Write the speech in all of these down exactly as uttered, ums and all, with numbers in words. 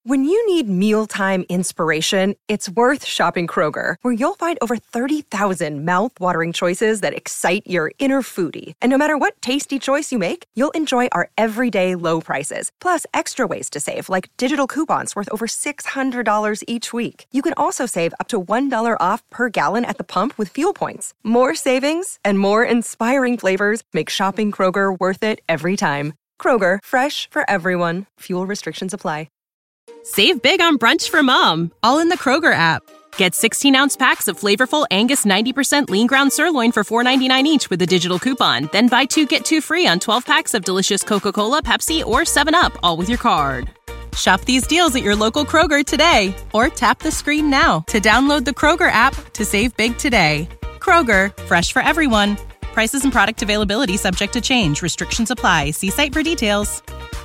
When you need mealtime inspiration, it's worth shopping Kroger, where you'll find over thirty thousand mouth-watering choices that excite your inner foodie. And no matter what tasty choice you make, you'll enjoy our everyday low prices, plus extra ways to save, like digital coupons worth over six hundred dollars each week. You can also save up to one dollar off per gallon at the pump with fuel points. More savings and more inspiring flavors make shopping Kroger worth it every time. Kroger, fresh for everyone. Fuel restrictions apply. Save big on brunch for mom, all in the Kroger app. Get sixteen-ounce packs of flavorful Angus ninety percent lean ground sirloin for four ninety-nine each with a digital coupon. Then buy two, get two free on twelve packs of delicious Coca-Cola, Pepsi, or seven up, all with your card. Shop these deals at your local Kroger today, or tap the screen now to download the Kroger app to save big today. Kroger, fresh for everyone. Prices and product availability subject to change. Restrictions apply. See site for details.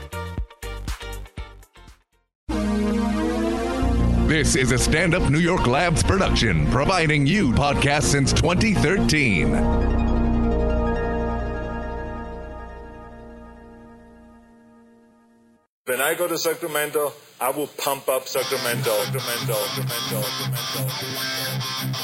This is a Stand Up New York Labs production, providing you podcasts since twenty thirteen. When I go to Sacramento, I will pump up Sacramento. Sacramento, Sacramento, Sacramento.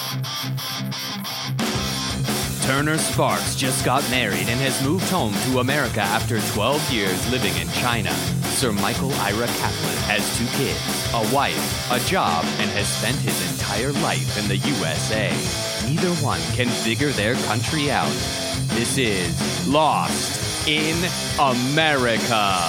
Turner Sparks just got married and has moved home to America after twelve years living in China. Sir Michael Ira Kaplan has two kids, a wife, a job, and has spent his entire life in the U S A. Neither one can figure their country out. This is Lost in America.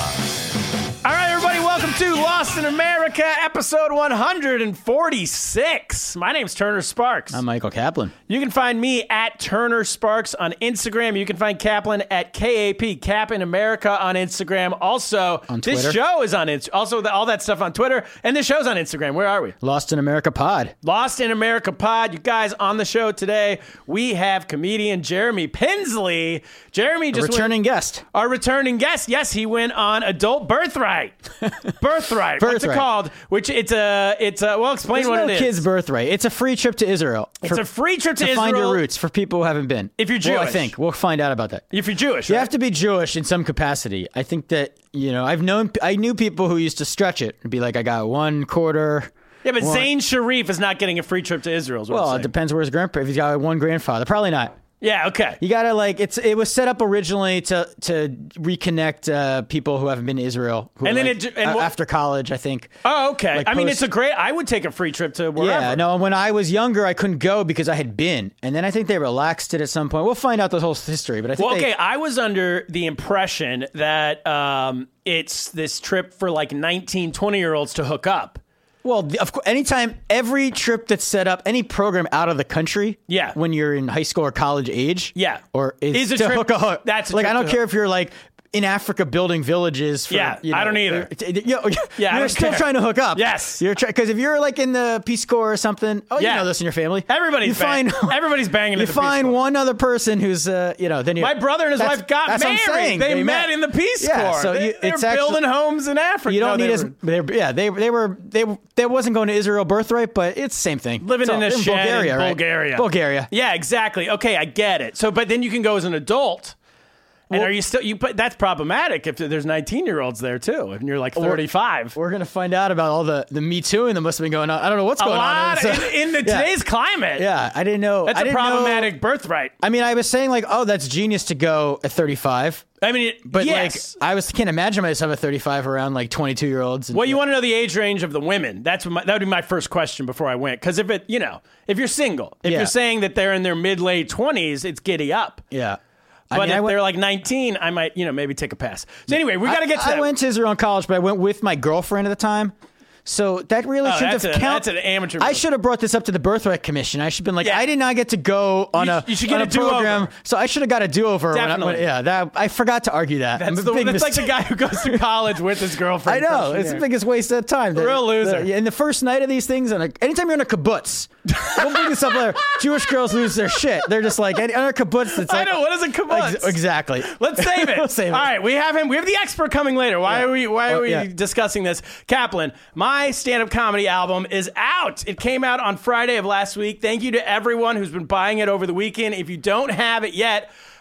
All right, everybody, welcome to Lost in America, episode one forty-six. My name's Turner Sparks. I'm Michael Kaplan. You can find me at Turner Sparks on Instagram. You can find Kaplan at K A P, Cap in America on Instagram. Also, on Twitter. This show is on Instagram. Also, the, all that stuff on Twitter. And this show's on Instagram. Where are we? Lost in America Pod. Lost in America Pod. You guys, on the show today, we have comedian Jeremy Pinsley. Jeremy just a returning went, guest. Our returning guest. Yes, he went on Adult Birthright. Birthright. Birthright. What's it called? Which it's a, it's a, well, explain There's what no it is. Kid's Birthright. It's a free trip to Israel. It's for, a free trip to, to Israel. find your roots for people who haven't been. If you're Jewish. Well, I think. We'll find out about that. If you're Jewish, You right? have to be Jewish in some capacity. I think that, you know, I've known, I knew people who used to stretch it and be like, I got one quarter. Yeah, but one. Zayn Sharif is not getting a free trip to Israel. Is what Well, I'm it saying. depends where his grandpa, if he's got one grandfather. Probably not. Yeah, okay. You gotta like it's. It was set up originally to to reconnect uh, people who haven't been to Israel, who And then like, it- and a- what- after college, I think. Oh, okay. Like I mean, post- it's a great. I would take a free trip to wherever. Yeah, no. When I was younger, I couldn't go because I had been, and then I think they relaxed it at some point. We'll find out the whole history, but I think Well, okay. they, I was under the impression that um, it's this trip for like nineteen, twenty year olds to hook up. Well, the- of course, anytime, every trip that's set up, any program out of the country, Yeah. when you're in high school or college age, Yeah. or is, Is a to trip- hook a hook. that's a like trip I don't to care hook- if you're like in Africa building villages. For, Yeah, you know, I don't either. uh, t- You know, Yeah, I you're don't still care. trying to hook up. Yes. you're because if you're like in the Peace Corps or something, oh, Yeah. you know this in your family. Everybody's you bang- find everybody's banging in You the Peace find Corps. one other person who's, uh, you know, then you. My brother and his that's- wife got that's what I'm married. saying. They, met in the Peace Yeah, Corps. so they, you- they're it's actually- building homes in Africa. You don't No, need they as were they, yeah they they were they they wasn't going to Israel birthright, but it's the same thing. living It's in all- a shed Bulgaria, in right? Bulgaria. Bulgaria. Yeah, exactly. Okay, I get it. So, but then you can go as an adult. And Well- are you still you? But that's problematic if there's nineteen year olds there too, and you're like thirty-five. We're gonna find out about all the the Me Tooing that must have been going on. I don't know what's A going lot on. in, in the yeah. today's climate. Yeah, I didn't know. That's I a didn't problematic know- birthright. I mean, I was saying like, oh, that's genius to go at thirty-five. I mean, it, But yes. like, I was can't imagine myself at thirty-five around like twenty-two year olds. Well, you want to know the age range of the women. That's what my, that would be my first question before I went. Because if it, you know, if you're single, if Yeah. you're saying that they're in their mid late twenties, it's giddy up. Yeah. But I mean, if I went, they're like nineteen, I might, you know, maybe take a pass. So anyway, we got to get to I, that. I went to Israel in college, but I went with my girlfriend at the time. So that really Oh, should that's have a- counted. that's an amateur I move. should have brought this up to the Birthright Commission. I should have been like, Yeah. I did not get to go on You- a, you should get on a a do-over. program. So I should have got a do-over. When I, Definitely. when, yeah, that I forgot to argue that. That's, I'm a the, big that's like mistake. the guy who goes to college with his I girlfriend. know. freshman It's year. the biggest waste of time. The- Real loser. The, and the first night of these things, and like, anytime you're in a kibbutz, we'll bring this up later. Jewish girls lose their shit. They're just like, in a kibbutz, it's I like. know, what is a kibbutz? Ex- exactly. Let's save it. Let's save it. All right, we have him. We have the expert coming later. Why Yeah. are we? Why are Oh, we yeah. discussing this? Kaplan, my stand-up comedy album is out. It came out on Friday of last week. Thank you to everyone who's been buying it over the weekend. If you don't have it yet,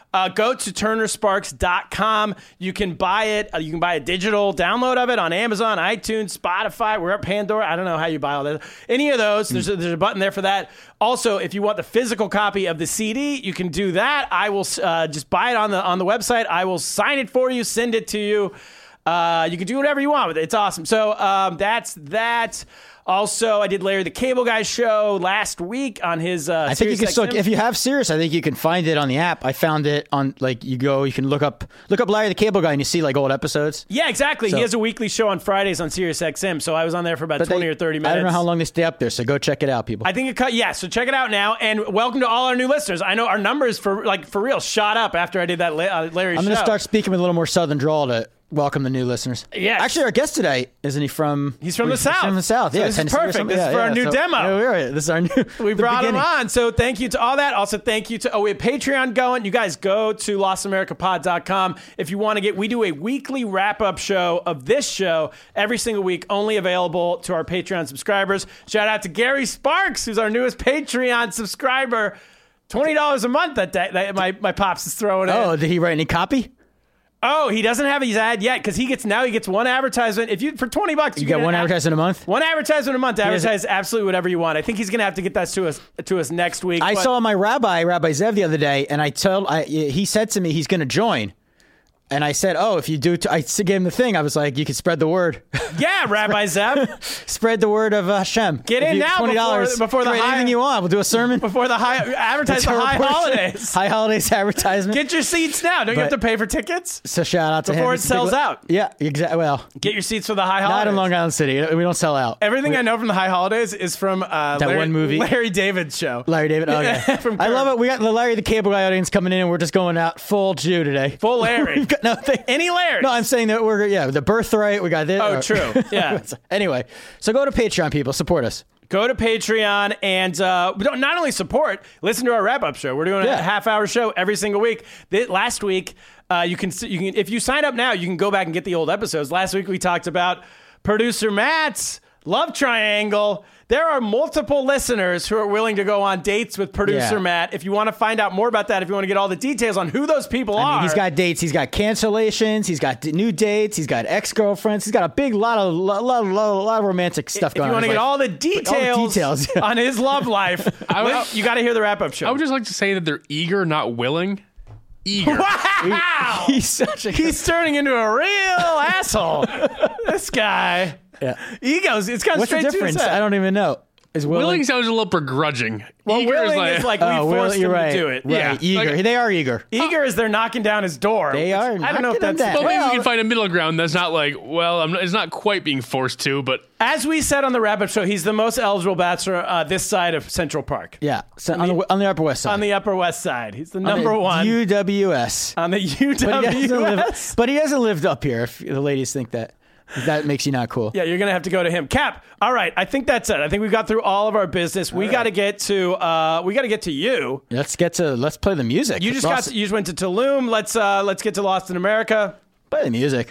Uh, go to turner sparks dot com. You can buy it. Uh, you can buy a digital download of it on Amazon, iTunes, Spotify. We're at Pandora. I don't know how you buy all that. Any of those. There's a, there's a button there for that. Also, if you want the physical copy of the C D, you can do that. I will uh, just buy it on the on the website. I will sign it for you, send it to you. Uh, you can do whatever you want with it. It's awesome. So um, that's that. Also, I did Larry the Cable Guy show last week on his. Uh, I think you can still, X M. if you have Sirius, I think you can find it on the app. I found it on like you go, you can look up look up Larry the Cable Guy and you see like old episodes. Yeah, exactly. So, he has a weekly show on Fridays on Sirius X M. So I was on there for about twenty they, or thirty minutes. I don't know how long they stay up there, so go check it out, people. I think it cut. Yeah, so check it out now, and welcome to all our new listeners. I know our numbers for like for real shot up after I did that uh, Larry show. I'm going to start speaking with a little more Southern drawl to welcome the new listeners. Yes. Actually, our guest today, isn't he from? He's from the he's South. From the South, so yeah. this is Tennessee or perfect. something. This yeah, is for yeah. our new so, demo. Yeah, we're right. This is our new. We brought him beginning. on, so thank you to all that. Also, thank you to oh, we have Patreon going. You guys go to lost america pod dot com if you want to get. We do a weekly wrap up show of this show every single week, only available to our Patreon subscribers. Shout out to Gary Sparks, who's our newest Patreon subscriber. Twenty dollars a month that, that, that my my pops is throwing in. Oh, did he write any copy? Oh, he doesn't have his ad yet because he gets now he gets one advertisement. If you for twenty bucks, You, you get get one an ad- advertisement a month? One advertisement a month to has advertise absolutely whatever you want. I think he's going to have to get that to us to us next week. I but- saw my rabbi, Rabbi Zev, the other day, and I told I, he said to me he's going to join. And I said, oh, if you do, t-, I gave him the thing. I was like, you can spread the word. Yeah, Rabbi Zev. Spread the word of uh, Hashem. Get If in you- now twenty dollars before- before the Great, high- anything you want. We'll do a sermon. Before the high advertise the It's a high portion. holidays. High holidays advertisement. Get your seats now. Don't you have But- to pay for tickets? so shout out to him. Before it He's a big sells li- out. Yeah, exactly. Well, Get your seats for the high holidays. not in Long Island City. We don't sell out. Everything we, I know from the high holidays is from uh, That Larry, one movie. Larry David's show. Larry David. Oh, yeah. From I Curb. love it. We got the Larry the Cable Guy audience coming in, and we're just going out full Jew today. Full Larry. We've got nothing. Any Larry? No, I'm saying that we're yeah the birthright. We got this. Oh, true. Yeah. Anyway, so go to Patreon, people. Support us. Go to Patreon and uh, we don't- not only support, listen to our wrap-up show. We're doing Yeah. a half-hour show every single week. Th- last week, uh, you can you can if you sign up now, you can go back and get the old episodes. Last week we talked about producer Matt's love triangle. There are multiple listeners who are willing to go on dates with producer Yeah. Matt. If you want to find out more about that, if you want to get all the details on who those people I are, mean, he's got dates. He's got cancellations. He's got d- new dates. He's got ex-girlfriends. He's got a big lot of lot, lot, lot, lot of romantic stuff if going you on. want to in get his all the life. details, all the details yeah. on his love life, I would- li- you got to hear the wrap-up show. I would just like to say that they're eager, not willing. Eager. Wow! He's such a He's turning into a real asshole. This guy. yeah. Egos. It's got What's the straight to difference? his head. I don't even know. Is willing? Willing sounds a little begrudging. Well, Eager willing is like, is like we oh, will, forced you're him right. to do it. Right. Yeah. Eager. Like- they are eager. Eager is they're knocking down his door. They which are I don't know if knocking him that's. down. well, maybe Well- we can find a middle ground that's not like, well, I'm not, it's not quite being forced to, but As we said on the wrap-up show, he's the most eligible bachelor uh, this side of Central Park. Yeah. So on, the, on the Upper West Side. On the Upper West Side. He's the On number the one. U W S. on the U But he, doesn't W live, S. but he hasn't lived up here. If the ladies think that that makes you not cool. Yeah, you're going to have to go to him. Cap, all right, I think that's it. I think we've got through all of our business. We got to get to uh, we got to get to you. Let's get to let's play the music. You just got Lost, to, you just went to Tulum. Let's uh, let's get to Lost in America. play the music.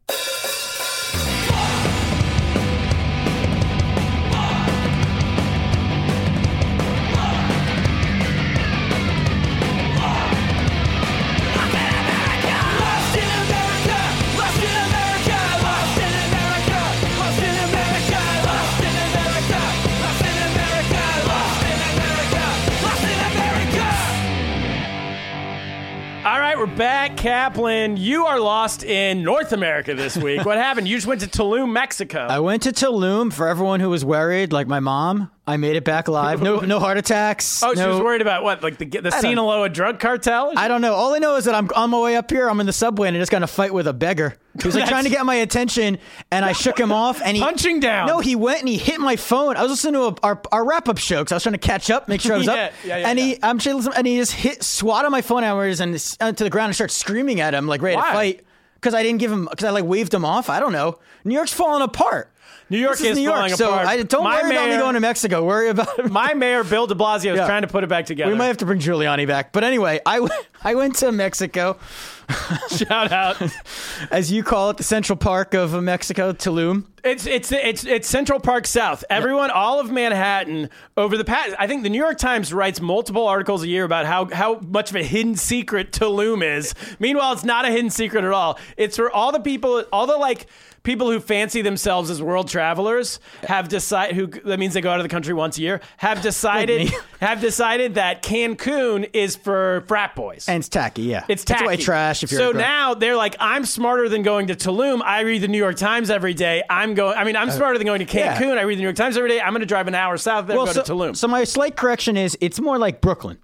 All right, we're back. Kaplan, you are lost in North America this week. What happened? You just went to Tulum, Mexico. I went to Tulum for everyone who was worried, like my mom. I made it back alive. No, no heart attacks. oh, she no, was worried about what? Like the the don't- Sinaloa drug cartel? I don't know. All I know is that I'm on my way up here. I'm in the subway and I just got in a fight with a beggar. He was like That's- trying to get my attention, and I shook him off. And he Punching down. No, he went and he hit my phone. I was listening to a, our our wrap up show because I was trying to catch up, make sure I was Yeah, up. yeah, yeah, and he, yeah. I'm sure, and he just hit swatted my phone hours and uh, to the ground and started screaming at him like ready Why? to fight because I didn't give him because I like waved him off. I don't know. New York's falling apart. New York This is New York, falling so apart. I, don't My worry about me mayor- going to Mexico. Worry about My mayor, Bill de Blasio, is Yeah. trying to put it back together. We might have to bring Giuliani back. But anyway, I, w- I went to Mexico. Shout out. As you call it, the Central Park of Mexico, Tulum. It's it's it's it's Central Park South. Everyone, all of Manhattan, over the past, I think the New York Times writes multiple articles a year about how how much of a hidden secret Tulum is. Meanwhile, it's not a hidden secret at all. It's for all the people, all the like people who fancy themselves as world travelers have decided. Who that means they go out of the country once a year. Have decided have decided that Cancun is for frat boys. And it's tacky, yeah. It's tacky. It's white trash. If you're so a girl. now they're like, I'm smarter than going to Tulum. I read the New York Times every day. I'm going. I mean, I'm smarter than going to Cancun. yeah. I read the New York Times every day. I'm going to drive an hour south there well, and go so, to Tulum. So my slight correction is it's more like Brooklyn.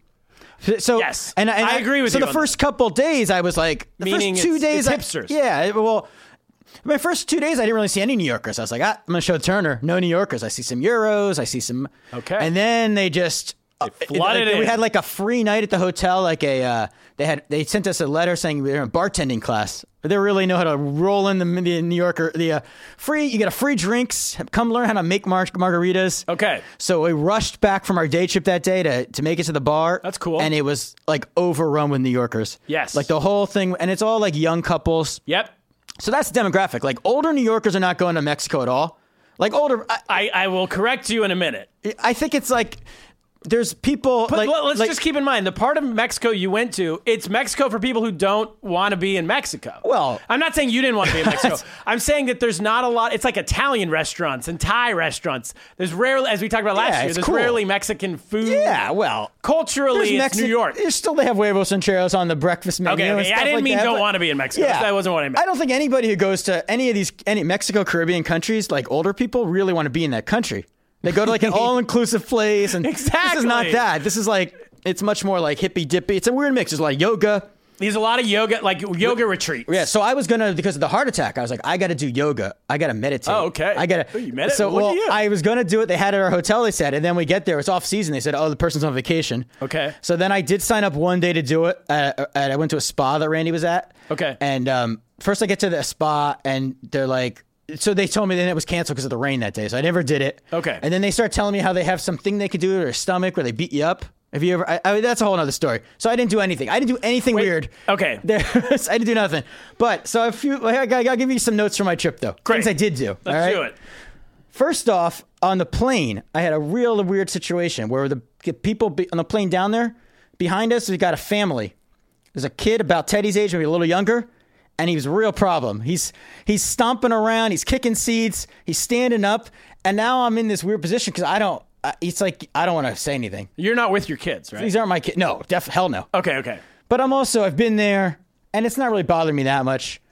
So Yes. and, and I agree with so you So on the first that. couple days, I was like, the Meaning first two it's- days, it's I- hipsters. yeah. Well, my first two days, I didn't really see any New Yorkers. I was like, ah, I'm gonna show Turner, no New Yorkers. I see some Euros. I see some. Okay. And then they just. flooded uh, in. We had like a free night at the hotel. Like a, uh, they had they sent us a letter saying we were in a bartending class. They really know how to roll in the, the New Yorker. The uh, free, you get a free drinks. Come learn how to make mar- margaritas. Okay. So we rushed back from our day trip that day to to make it to the bar. That's cool. And it was like overrun with New Yorkers. Yes. Like the whole thing, and it's all like young couples. Yep. So that's the demographic. Like older New Yorkers are not going to Mexico at all. Like older, I, I, I will correct you in a minute. I think it's like there's people. But like, let- let's like- just keep in mind the part of Mexico you went to. It's Mexico for people who don't want to be in Mexico. Well- I'm not saying you didn't want to be in Mexico. I'm saying that there's not a lot. It's like Italian restaurants and Thai restaurants. There's rarely, as we talked about last Yeah, year, it's there's cool. rarely Mexican food. Yeah, well, Culturally, there's it's Mexi- New York. There's still they have huevos rancheros on the breakfast menu. Okay, and okay. I stuff didn't like mean that, don't but- want to be in Mexico. That wasn't what I meant. I don't think anybody who goes to any of these any Mexico Caribbean countries, like older people, really want to be in that country. They go to like an all-inclusive place, and this is Exactly. not that. This is like it's much more like hippy dippy. It's a weird mix. There's a lot of yoga. There's a lot of yoga, like yoga retreats. Yeah, so I was gonna because of the heart attack. I was like, I got to do yoga. I got to meditate. Oh, okay. I got Oh, to. you medit- So look at well, you. I was gonna do it. They had it at our hotel. They said, and then we get there. It's off season. They said, oh, the person's on vacation. Okay. So then I did sign up one day to do it. Uh, and I went to a spa that Randy was at. Okay. And um, first I get to the spa, and they're like. So they told me then it was canceled because of the rain that day. So I never did it. Okay. And then they start telling me how they have something they could do to their stomach where they beat you up. Have you ever? I, I mean, that's a whole other story. So I didn't do anything. I didn't do anything Wait, weird. okay. There, I didn't do nothing. But so a few. I gotta, I'll give you some notes from my trip though. Great. Things I did do. Let's all right? do it. First off, on the plane, I had a real weird situation where the people be, on the plane down there behind us, we got a family. There's a kid about Teddy's age, maybe a little younger. And he was a real problem. He's he's stomping around. He's kicking seats. He's standing up. And now I'm in this weird position because I don't. Uh, it's like I don't want to say anything. You're not with your kids, right? These aren't my kids. No, def hell no. Okay, okay. But I'm also I've been there, and it's not really bothering me that much.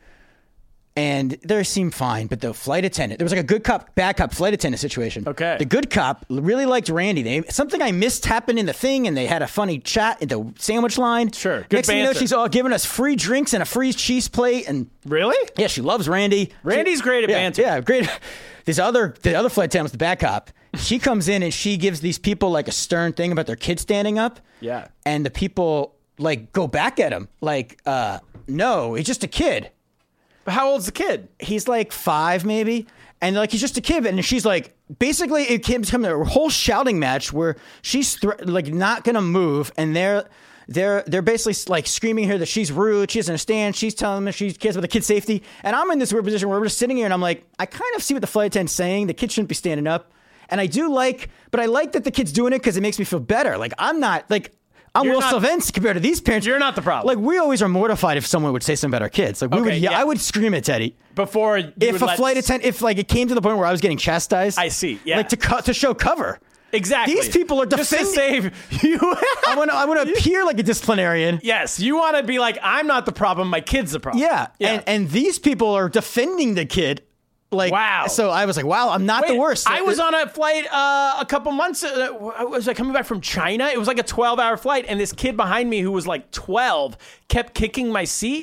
And they seemed fine, but the flight attendant, there was like a good cop, bad cop flight attendant situation. Okay. The good cop really liked Randy. They something I missed happened in the thing, and they had a funny chat in the sandwich line. Sure. Good Next thing you know, banter. she's all giving us free drinks and a free cheese plate, and Really? yeah, she loves Randy. Randy's She- great at yeah, banter. Yeah, great. This other, the other flight attendant was the bad cop. She comes in and she gives these people like a stern thing about their kid standing up. Yeah. And the people like go back at him like, uh, no, he's just a kid. But how old's the kid? He's like five maybe. And like, he's just a kid. And she's like, basically it came to a whole shouting match where she's thr like not going to move. And they're, they're, they're basically like screaming at her that she's rude. She doesn't understand. She's telling them she cares about the kid's safety. And I'm in this weird position where we're just sitting here and I'm like, I kind of see what the flight attendant's saying. The kid shouldn't be standing up. And I do like, but I like that the kid's doing it because it makes me feel better. Like I'm not like, I'm You're Will not- Sylvans compared to these parents. You're not the problem. Like we always are mortified if someone would say something about our kids. Like we Okay, would, yeah, yeah. I would scream at Teddy. Before you If would a let- flight attendant, if like it came to the point where I was getting chastised, I see, yeah. like to co- to show cover. Exactly. These people are Just to defending. save you. I want to, I want to appear like a disciplinarian. Yes, you want to be like, I'm not the problem, my kid's the problem. Yeah, Yeah. and and these people are defending the kid. Like Wow. So I was like, wow, I'm not Wait, the worst. I was on a flight uh, a couple months. Uh, was I coming back from China? It was like a twelve-hour flight, and this kid behind me who was like twelve kept kicking my seat.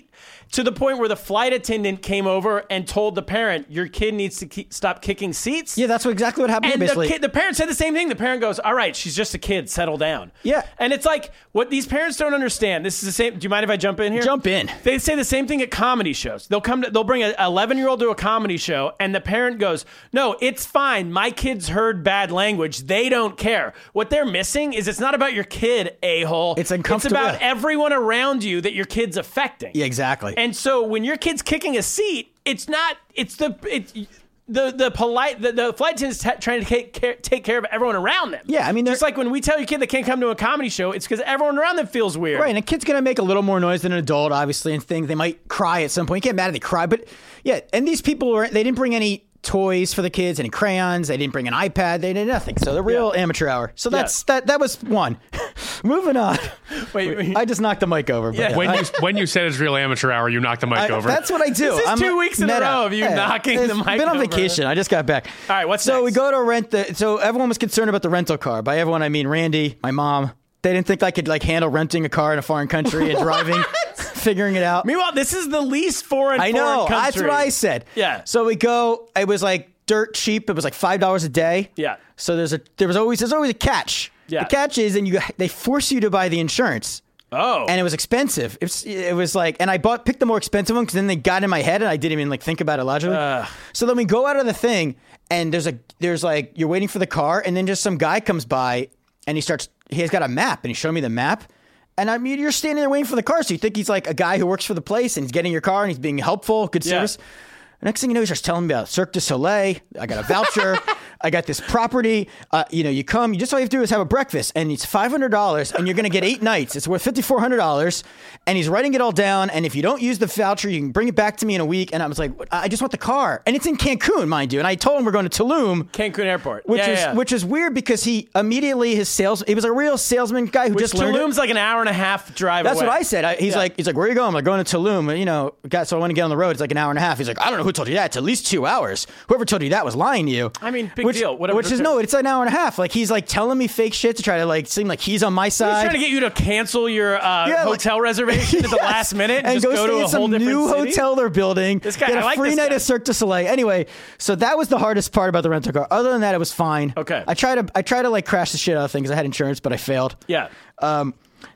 to the point where the flight attendant came over and told the parent, your kid needs to keep, stop kicking seats. Yeah, that's what, exactly what happened. And the, basically. kid, the parent said the same thing. The parent goes, all right, she's just a kid. Settle down. Yeah. And it's like, what these parents don't understand, this is the same. Do you mind if I jump in here? Jump in. They say the same thing at comedy shows. They'll come to, they'll bring an eleven-year-old to a comedy show, and the parent goes, no, it's fine. My kids heard bad language. They don't care. What they're missing is it's not about your kid, a-hole. It's uncomfortable. It's about everyone around you that your kid's affecting. Yeah, exactly. And so when your kid's kicking a seat, it's not, it's the, it's, The the polite the, the flight attendants t- trying to take care, take care of everyone around them. Yeah, I mean, just like when we tell your kid they can't come to a comedy show, it's because everyone around them feels weird. Right, and a kid's gonna make a little more noise than an adult, obviously, and things. They might cry at some point. You can't mad if they cry, but yeah. And these people were they didn't bring any toys for the kids, any crayons. They didn't bring an iPad. They did nothing. So the real Yeah. amateur hour. So that's Yeah. that. That was one. Moving on. Wait, wait. I just knocked the mic over. But Yeah. yeah. When I- you when you said it's real amateur hour, you knocked the mic I- over. That's what I do. This is I'm two weeks in a meta. row of you knocking it's the mic been on over. vacation. I just got back. All right, what's so next? we go to rent the. So everyone was concerned about the rental car. By everyone, I mean Randy, my mom. They didn't think I could like handle renting a car in a foreign country and driving, figuring it out. Meanwhile, this is the least foreign. I know. foreign country. That's what I said. Yeah. So we go. It was like dirt cheap. It was like five dollars a day. Yeah. So there's a there was always there's always a catch. Yeah. The catch is, and you they force you to buy the insurance. Oh. And it was expensive. It was, it was like, and I bought picked the more expensive one because then they got in my head and I didn't even like think about it logically. Uh. So then we go out of the thing and there's a there's like you're waiting for the car and then just some guy comes by and he starts he has got a map and he showed me the map. And I mean, you're standing there waiting for the car, so you think he's like a guy who works for the place and he's getting your car and he's being helpful, good Yeah. service. Next thing you know, he starts telling me about Cirque du Soleil. I got a voucher. I got this property. Uh, you know, you come, you just all you have to do is have a breakfast, and it's five hundred dollars, and you're going to get eight nights. It's worth five thousand four hundred dollars, and he's writing it all down. And if you don't use the voucher, you can bring it back to me in a week. And I was like, I just want the car, and it's in Cancun, mind you. And I told him we're going to Tulum, Cancun Airport, which yeah, is yeah. which is weird because he immediately his sales. He was a real salesman guy who Which just learned it. Tulum's like an hour and a half drive That's away. what I said. I, he's Yeah. like, he's like, where are you going? I'm like, going to Tulum. You know, God, so I want to get on the road. It's like an hour and a half. He's like, I don't know who told you that. It's at least two hours. Whoever told you that was lying to you. I mean, big which, deal. Whatever. Which is no, it's an hour and a half. Like he's like telling me fake shit to try to like seem like he's on my He's side. trying to get you to cancel your uh, Yeah, like- hotel reservation at the Yes. last minute and, and just go, go stay to in a some whole different new city. hotel they're building. This guy- get a I like free this night guy. at Cirque du Soleil. Anyway, so that was the hardest part about the rental car. Other than that, it was fine. Okay. I tried to I tried to like crash the shit out of things. I had insurance, but I failed. Yeah. Um.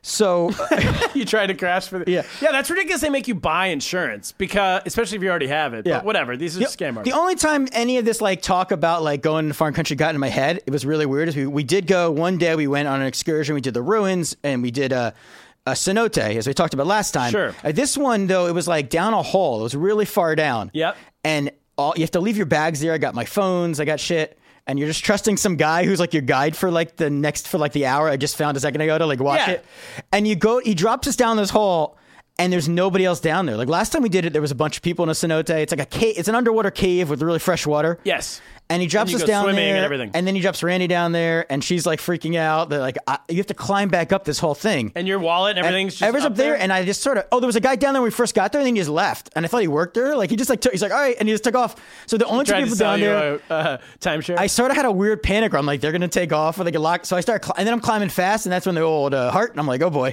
So You tried to crash for the Yeah. yeah. That's ridiculous. They make you buy insurance because, especially if you already have it. Yeah. But whatever. These are The, scam the artists. only time any of this like talk about like going to a foreign country got in my head, it was really weird. Is we, we did go one day. We went on an excursion. We did the ruins and we did a, a cenote, as we talked about last time. Sure. Uh, this one though, it was like down a hole. It was really far down. Yep. And all you have to leave your bags there. I got my phones. I got shit. And you're just trusting some guy who's like your guide for like the next for like the hour I just found a second ago to like watch Yeah. it. And you go, he drops us down this hole. And there's nobody else down there. Like last time we did it, there was a bunch of people in a cenote. It's like a cave. It's an underwater cave with really fresh water. Yes. And he drops And you us go down swimming there, and everything. and then he drops Randy down there, and she's like freaking out. They're like, I, you have to climb back up this whole thing. And your wallet and And everything's just everything's up up there, there. and I just sort of, oh, there was a guy down there when we first got there, and then he just left. And I thought he worked there. Like he just like took, he's like, all right, and he just took off. So the only two Tried to people sell down you there. a uh, timeshare. I sort of had a weird panic where I'm like, they're going to take off or they get locked. So I start, cli- and then I'm climbing fast, and that's when the old uh, heart, and I'm like, oh boy.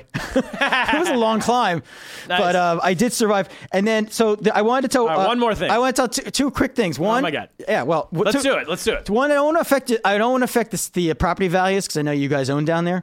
It was a long climb. Nice. But uh, I did survive. And then, so the, I wanted to tell All right, uh, one more thing. I want to tell two, two quick things. One, my God. Yeah, well, w- Let's two- do it. Let's do it. One, I don't want to affect it. I don't want to affect this, the uh, property values because I know you guys own down there.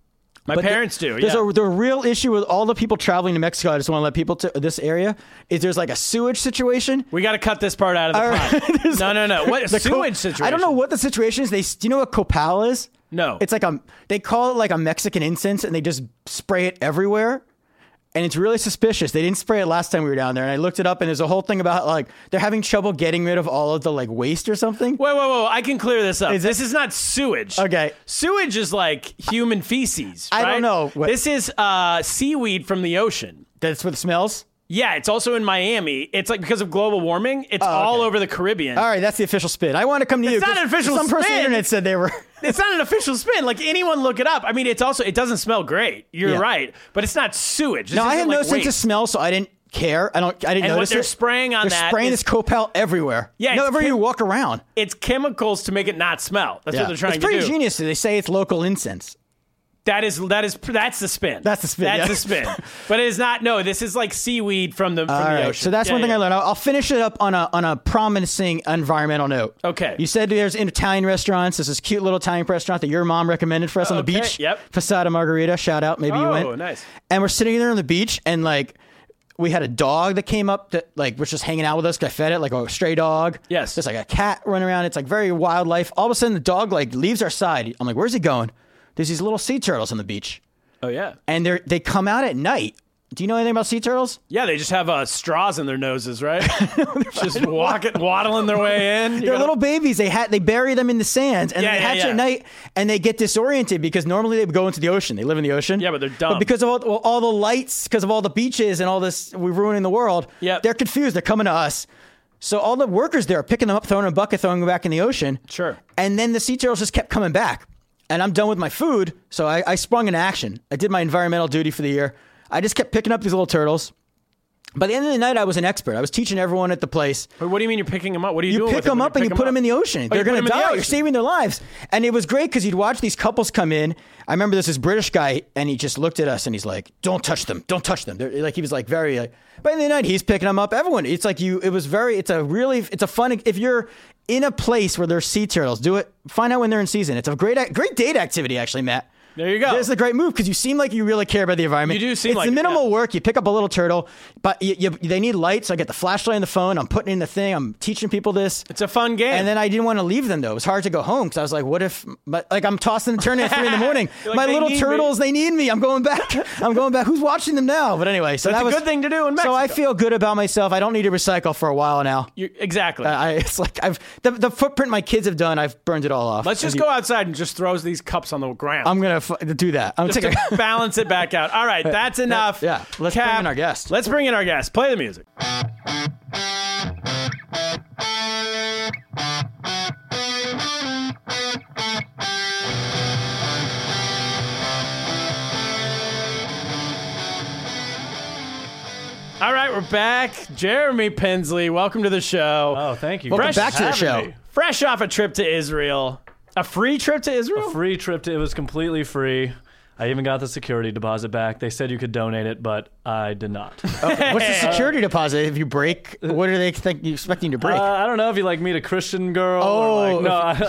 My But the- parents do. There's Yeah. a the real issue with all the people traveling to Mexico. I just want to let people to this area is there's like a sewage situation. we got to cut this part out of the All right. pod. There's- No, no, no. What a the co- sewage situation? I don't know what the situation is. They do you know what copal is? No. It's like a they call it like a Mexican incense, and they just spray it everywhere. And it's really suspicious. They didn't spray it last time we were down there, and I looked it up, and there's a whole thing about like they're having trouble getting rid of all of the like waste or something. Whoa, whoa, whoa. I can clear this up. Is this it- is not sewage. Okay. Sewage is like human feces. I don't right? know what- This is uh, seaweed from the ocean. That's what it smells. Yeah, it's also in Miami. It's like because of global warming, it's all okay. over the Caribbean. All right, that's the official spin. I want to come to you. It's not 'cause an official Some person on spin. the internet said they were. It's not an official spin. Like anyone look it up. I mean, it's also it doesn't smell great. You're Yeah. right, but it's not sewage. This No, I isn't have no like sense of waste. smell, so I didn't care. I don't. I didn't And what notice they're it. spraying on they're that spraying is- this copal everywhere. Yeah, no, it's everywhere you chem- walk around. It's chemicals to make it not smell. That's Yeah. what they're trying it's to pretty do. genius. They say it's local incense. That is that is that's the spin. That's the spin, That's yeah. the spin. But it is not. No, this is like seaweed from the from All the right, ocean. so that's Yeah, one thing yeah. I learned. I'll, I'll finish it up on a on a promising environmental note. Okay. You said there's Italian restaurants. There's this cute little Italian restaurant that your mom recommended for us on the Okay, beach. yep. Posada Margarita. Shout out. Maybe you went. Oh, nice. And we're sitting there on the beach, and like we had a dog that came up that like was just hanging out with us. 'Cause I fed it like a stray dog. Yes. There's like a cat running around. It's like very wildlife. All of a sudden, the dog like leaves our side. I'm like, where's he going? There's these little sea turtles on the beach. Oh yeah. And they they come out at night. Do you know anything about sea turtles? Yeah, they just have uh, straws in their noses, right? just walking, waddling their way in. You They're gotta- little babies. They ha- they bury them in the sand, and Yeah, they yeah, hatch yeah. at night, and they get disoriented because normally they would go into the ocean. They live in the ocean. Yeah, but they're dumb. But because of all, well, all the lights, because of all the beaches and all this, we're ruining the world. Yep. They're confused. They're coming to us. So all the workers there are picking them up, throwing them in a bucket, throwing them back in the ocean. Sure. And then the sea turtles just kept coming back. And I'm done with my food, so I, I sprung into action. I did my environmental duty for the year. I just kept picking up these little turtles. By the end of the night, I was an expert. I was teaching everyone at the place. Wait, what do you mean you're picking them up? What are you, You doing pick with them them when up and you pick put them in the ocean. Oh, They're you put going to them in the die. You're ocean. saving their lives. And it was great because you'd watch these couples come in. I remember there's this British guy, and he just looked at us and he's like, "Don't touch them. Don't touch them." They're, like he was like very. Like, by the end of the night, he's picking them up. Everyone. It's like you. It was very. It's a really. It's a fun. If you're in a place where there's sea turtles, do it. Find out when they're in season. It's a great, great date activity, actually, Matt. There you go. This is a great move because you seem like you really care about the environment. You do seem it's like the it, minimal yeah. work. You pick up a little turtle, but you, you, they need light. So I get the flashlight on the phone. I'm putting in the thing. I'm teaching people this. It's a fun game. And then I didn't want to leave them though. It was hard to go home because I was like, what if, but like I'm tossing and turning at three in the morning. You're like, My "They little need turtles, me." they need me. I'm going back. I'm going back. Who's watching them now? But anyway, so That's that a was good thing to do in So I Mexico. feel good about myself. I don't need to recycle for a while now. You, exactly. I, it's like I've the, the footprint my kids have done. I've burned it all off. Let's just And go you- outside and just throw these cups on the ground. I'm gonna f- do that. I'm just taking. to balance it back out. All right, that's enough. yeah, let's bring in our guest. Let's bring in our guest. Play the music. All right, we're back. Jeremy Pensley, welcome to the show. Oh, thank you. Welcome Fresh- back to the having show. me. Fresh off a trip to Israel. A free trip to Israel? Free trip to, it was completely free. I even got the security deposit back. They said you could donate it, but I did not. What's the security deposit? If you break, what do they think you expecting to break? Uh, I don't know if you like meet a Christian girl. Oh, or like, no, I,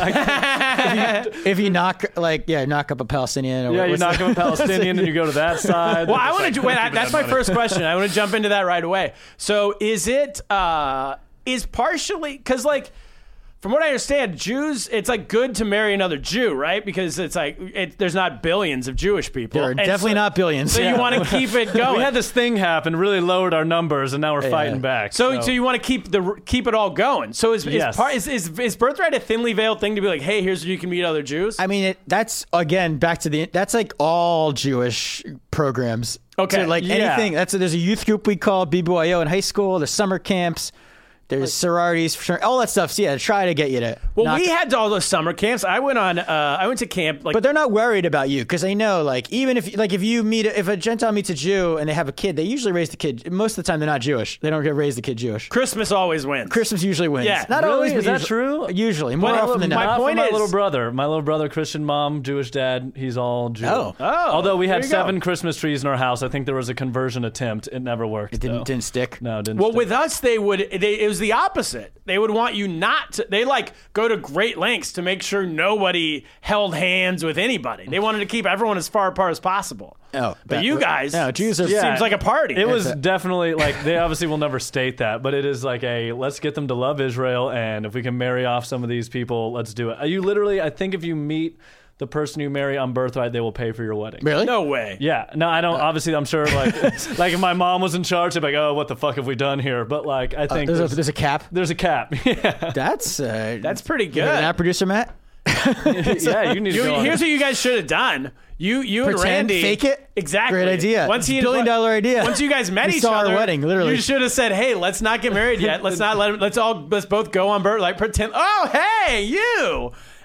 I, if you knock, like, yeah, knock up a Palestinian. Or yeah, you what's knock the- up a Palestinian and you go to that side. Well, I want to do. Wait, I, that's my first question. I want to jump into that right away. So, is it uh, is partially because like. From what I understand, Jews, it's like good to marry another Jew, right? Because it's like it, there's not billions of Jewish people. There are And definitely so- not billions. So you want to keep it going. We had this thing happen, really lowered our numbers, and now we're fighting back. So, so you want to keep the keep it all going. So is is, Yes. part, is is is birthright a thinly veiled thing to be like, hey, here's where you can meet other Jews? I mean, it, that's again back to the. That's like all Jewish programs. Okay. So like Yeah. anything. That's there's a youth group we call B B Y O in high school. There's summer camps. There's sororities, sure, all that stuff. So yeah, try to get you to. well, knock- we had all those summer camps. I went on. Uh, I went to camp. Like, But they're not worried about you because they know, like, even if like if you meet a, if a Gentile meets a Jew and they have a kid, they usually raise the kid. Most of the time, they're not Jewish. They don't get raise the kid Jewish. Christmas always wins. Christmas usually wins. Yeah. not Really? always. But Is that usually, true? Usually, more Well, often than my not. Not point for my is- little brother. My little brother, Christian mom, Jewish dad. He's all Jew. Oh. Oh, Although we had there you go. seven Christmas trees in our house, I think there was a conversion attempt. It never worked. It didn't though. didn't stick. No, it didn't. Well, stick. with us, they would. They, it was the opposite. They would want you not to. They like go to great lengths to make sure nobody held hands with anybody. They wanted to keep everyone as far apart as possible. Oh, but that- you guys, no, Jews are- it seems like a party. It was a- definitely like they obviously will never state that, but it is like a let's get them to love Israel, and if we can marry off some of these people, let's do it. You literally, I think, if you meet the person you marry on birthright, they will pay for your wedding. Really? no way. Yeah, no, I don't. Obviously, I'm sure. Like, like if my mom was in charge, I'd be like, "Oh, what the fuck have we done here?" But like, I think There's a, there's, there's a cap. there's a cap. Yeah, That's uh, That's pretty you heard of good. that, producer Matt. yeah. You need to You- go on here's it. what you guys should have done. You, you and Pretend, Randy, fake it? Exactly. Great idea. Once he Billion dollar idea. Once you guys met We each saw our other, wedding, literally. You should have said, "Hey, let's not get married yet. Let's not let. Let's all. Let's both go on birth. Like pretend. Oh, hey, you."